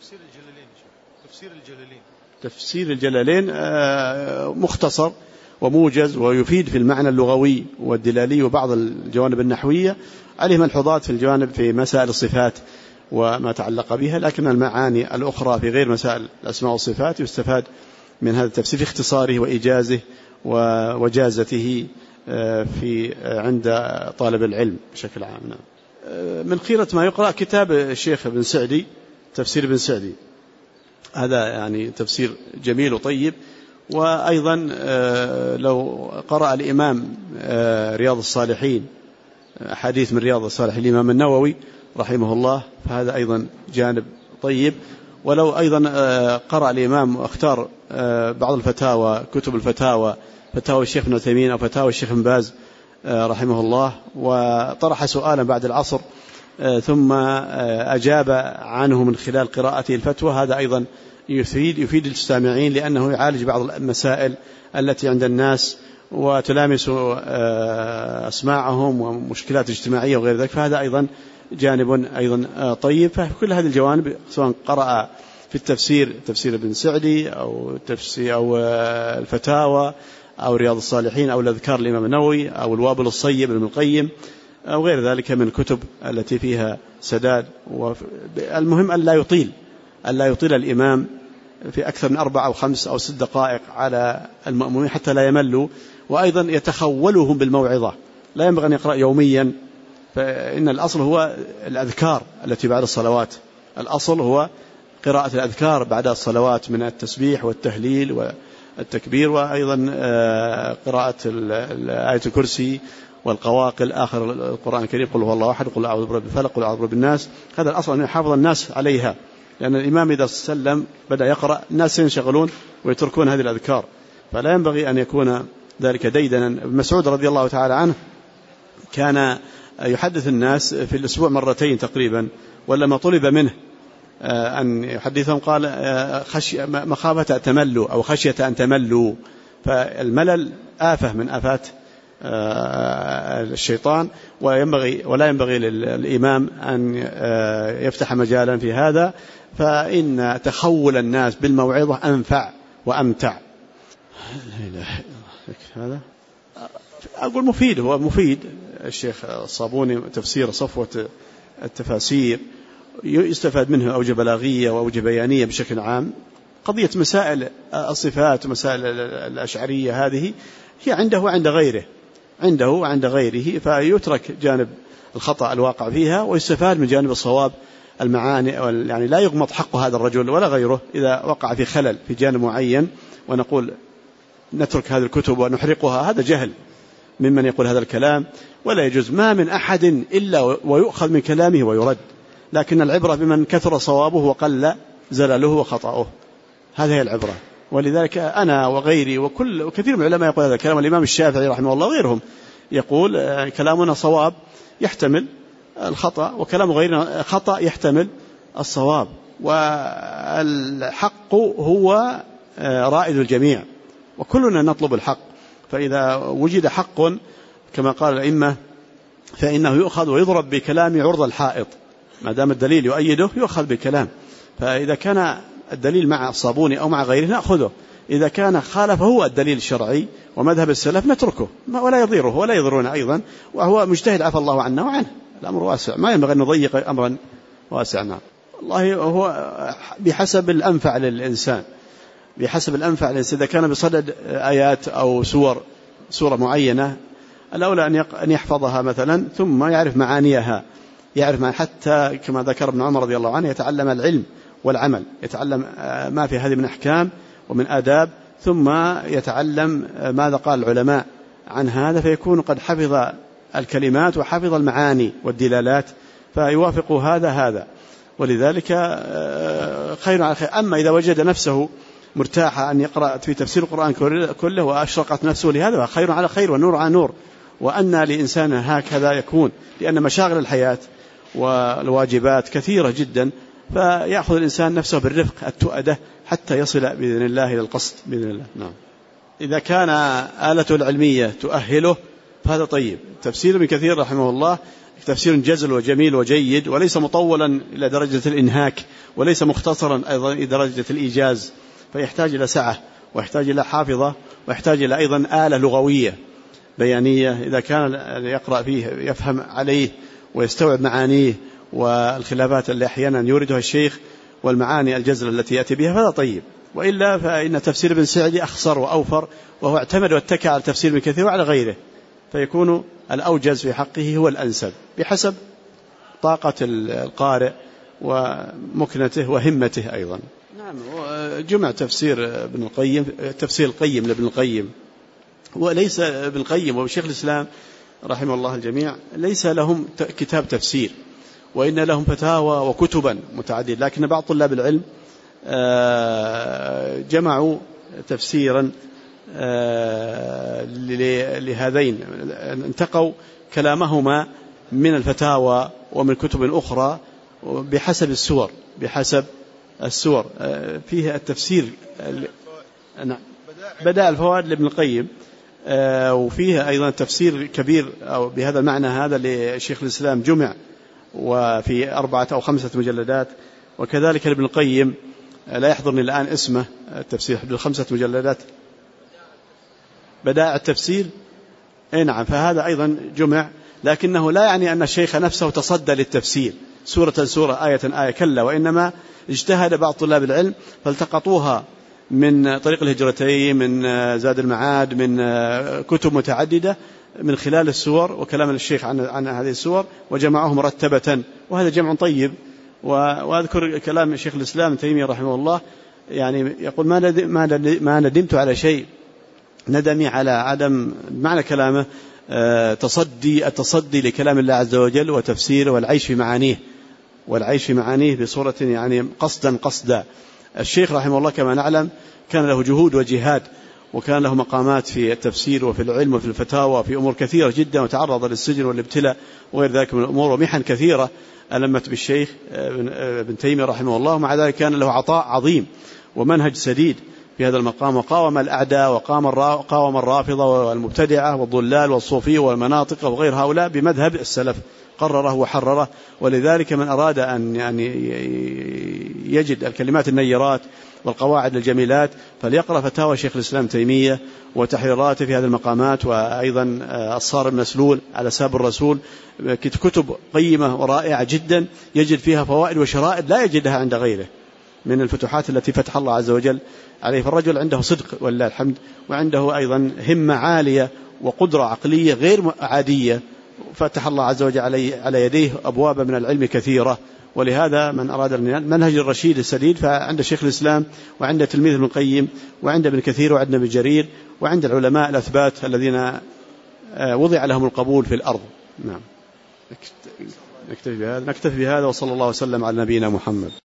Speaker 1: تفسير الجلالين مختصر وموجز، ويفيد في المعنى اللغوي والدلالي وبعض الجوانب النحوية، عليه ملحوظات في الجوانب في مسائل الصفات وما تعلق بها، لكن المعاني الأخرى في غير مسائل الأسماء والصفات يستفاد من هذا التفسير في اختصاره وإيجازه وجازته في عند طالب العلم بشكل عام. من خيرة ما يقرأ كتاب الشيخ ابن سعدي، تفسير ابن سعدي، هذا يعني تفسير جميل وطيب. وأيضا لو قرأ الإمام رياض الصالحين، حديث من رياض الصالحين الإمام النووي رحمه الله، فهذا أيضا جانب طيب. ولو أيضا قرأ الإمام واختار بعض الفتاوى، كتب الفتاوى، فتاوى الشيخ ابن عثيمين أو فتاوى الشيخ بن باز رحمه الله، وطرح سؤالا بعد العصر ثم أجاب عنه من خلال قراءته الفتوى، هذا أيضا يفيد السامعين، لأنه يعالج بعض المسائل التي عند الناس وتلامس أسماعهم ومشكلات اجتماعية وغير ذلك، فهذا أيضا جانب أيضا طيب. فكل هذه الجوانب سواء قرأ في التفسير، تفسير ابن سعدي أو تفسير أو الفتاوى أو رياض الصالحين أو الأذكار الإمام النووي أو الوابل الصيب ابن القيم أو غير ذلك من الكتب التي فيها سداد. المهم أن لا يطيل الإمام في أكثر من 4 أو 5 أو 6 دقائق على المأمومين حتى لا يملوا، وأيضا يتخولهم بالموعظة، لا ينبغي أن يقرأ يوميا، فإن الأصل هو الأذكار التي بعد الصلوات، الأصل هو قراءة الأذكار بعد الصلوات من التسبيح والتهليل والتكبير، وأيضا قراءة آية الكرسي والقواقل آخر القرآن الكريم، قل هو الله أحد، قل أعوذ برب الفلق، قل أعوذ برب الناس. هذا الأصل أن يحافظ الناس عليها، لأن الإمام إذا سلم بدأ يقرأ الناس ينشغلون ويتركون هذه الأذكار، فلا ينبغي أن يكون ذلك ديدنا. ابن مسعود رضي الله تعالى عنه كان يحدث الناس في الأسبوع 2 تقريبا، ولما طلب منه أن يحدثهم قال مخافة تملوا أو خشية أن تملوا، فالملل آفة من آفات الشيطان، ولا ينبغي للإمام أن يفتح مجالا في هذا، فإن تخول الناس بالموعظة أنفع وأمتع. هذا أقول مفيد، هو مفيد. الشيخ الصابوني تفسير صفوة التفاسير يستفاد منه أوجه بلاغية وأوجه بيانية بشكل عام. قضية مسائل الصفات ومسائل الأشعرية هذه هي عنده وعند غيره، فيترك جانب الخطأ الواقع فيها ويستفاد من جانب الصواب المعاني، يعني لا يغمط حق هذا الرجل ولا غيره إذا وقع في خلل في جانب معين ونقول نترك هذه الكتب ونحرقها، هذا جهل ممن يقول هذا الكلام، ولا يجوز. ما من أحد إلا ويؤخذ من كلامه ويرد، لكن العبرة بمن كثر صوابه وقل زلله وخطأه، هذه هي العبرة. ولذلك أنا وغيري وكثير من العلماء يقول هذا الكلام، الإمام الشافعي رحمه الله غيرهم يقول كلامنا صواب يحتمل الخطأ، وكلام غيرنا خطأ يحتمل الصواب، والحق هو رائد الجميع وكلنا نطلب الحق. فإذا وجد حق كما قال الأئمة فإنه يؤخذ ويضرب بكلام عرض الحائط، ما دام الدليل يؤيده يؤخذ بكلام. فإذا كان الدليل مع الصابوني أو مع غيره نأخذه، إذا كان خالف هو الدليل الشرعي ومذهب السلف نتركه ولا يضيره ولا يضرنا أيضا، وهو مجتهد عفى الله عنه وعنه، الأمر واسع، ما ينبغي أن نضيق أمرا واسعا. والله هو بحسب الأنفع للإنسان، إذا كان بصدد آيات أو سورة معينة الأولى أن يحفظها مثلا ثم يعرف معانيها، حتى كما ذكر ابن عمر رضي الله عنه يتعلم العلم والعمل، يتعلم ما في هذه من أحكام ومن آداب، ثم يتعلم ماذا قال العلماء عن هذا، فيكون قد حفظ الكلمات وحفظ المعاني والدلالات، فيوافق هذا ولذلك خير على خير. أما إذا وجد نفسه مرتاحة أن يقرأ في تفسير القرآن كله وأشرقت نفسه لهذا، خير على خير ونور على نور. وأن لإنسان هكذا يكون، لأن مشاغل الحياة والواجبات كثيرة جدا، فيأخذ الإنسان نفسه بالرفق التؤدة حتى يصل بإذن الله إلى القصد بإذن الله. نعم. إذا كان آلته العلمية تؤهله فهذا طيب. تفسير ابن كثير رحمه الله تفسير جزل وجميل وجيد، وليس مطولا إلى درجة الإنهاك، وليس مختصرا أيضا إلى درجة الإيجاز، فيحتاج إلى سعة، ويحتاج إلى حافظة، ويحتاج إلى أيضا آلة لغوية بيانية إذا كان يقرأ فيه يفهم عليه ويستوعب معانيه والخلافات اللي أحيانا يوردها الشيخ والمعاني الجزل التي يأتي بها، فهذا طيب. وإلا فإن تفسير ابن سعدي أخصر وأوفر، وهو اعتمد واتكى على تفسير ابن كثير وعلى غيره، فيكون الأوجز في حقه هو الأنسب بحسب طاقة القارئ ومكنته وهمته أيضا. نعم. جمع تفسير ابن القيم، تفسير القيم لابن القيم، وليس ابن القيم وشيخ الإسلام رحمه الله الجميع ليس لهم كتاب تفسير، وإن لهم فتاوى وكتبا متعددة، لكن بعض طلاب العلم جمعوا تفسيرا لهذين، انتقوا كلامهما من الفتاوى ومن كتب أخرى بحسب السور فيها التفسير. بدائع الفوائد لابن القيم، وفيها أيضا تفسير كبير أو بهذا المعنى هذا لشيخ الإسلام جمع وفي 4 أو 5 مجلدات، وكذلك لابن القيم لا يحضرني الآن اسمه التفسير ب5 مجلدات بدائع التفسير. نعم. فهذا أيضا جمع، لكنه لا يعني أن الشيخ نفسه تصدى للتفسير سورة آية كلا، وإنما اجتهد بعض طلاب العلم فالتقطوها من طريق الهجرتين، من زاد المعاد، من كتب متعددة من خلال السور وكلام الشيخ عن هذه السور، وجمعوه مرتبة، وهذا جمع طيب. وأذكر كلام الشيخ الإسلام ابن تيمية رحمه الله، يعني يقول ما ندمت على شيء ندمي على عدم، معنى كلامه التصدي لكلام الله عز وجل وتفسيره والعيش في معانيه بصورة يعني قصدا. الشيخ رحمه الله كما نعلم كان له جهود وجهاد، وكان له مقامات في التفسير وفي العلم وفي الفتاوى في أمور كثيرة جدا، وتعرض للسجن والابتلاء وغير ذلك من الأمور ومحن كثيرة ألمت بالشيخ ابن تيمية رحمه الله. ومع ذلك كان له عطاء عظيم ومنهج سديد في هذا المقام، وقاوم الأعداء وقاوم الرافضة والمبتدعة والضلال والصوفية والمناطق وغير هؤلاء بمذهب السلف، قرره وحرره. ولذلك من أراد أن يجد الكلمات النيرات والقواعد الجميلات فليقرأ فتاوى شيخ الإسلام تيمية وتحريراته في هذه المقامات، وأيضا الصارم المسلول على ساب الرسول، كتب قيمة ورائعة جدا يجد فيها فوائد وشرائط لا يجدها عند غيره من الفتوحات التي فتح الله عز وجل عليه. فالرجل عنده صدق ولله الحمد، وعنده أيضا همة عالية وقدرة عقلية غير عادية، فتح الله عز وجل على يديه أبواب من العلم كثيرة. ولهذا من أراد المنهج الرشيد السديد فعند شيخ الإسلام، وعند تلميذ ابن القيم، وعند ابن كثير، وعند ابن جرير، وعند العلماء الأثبات الذين وضع لهم القبول في الأرض. نعم. نكتفي بهذا، وصلى الله وسلم على نبينا محمد.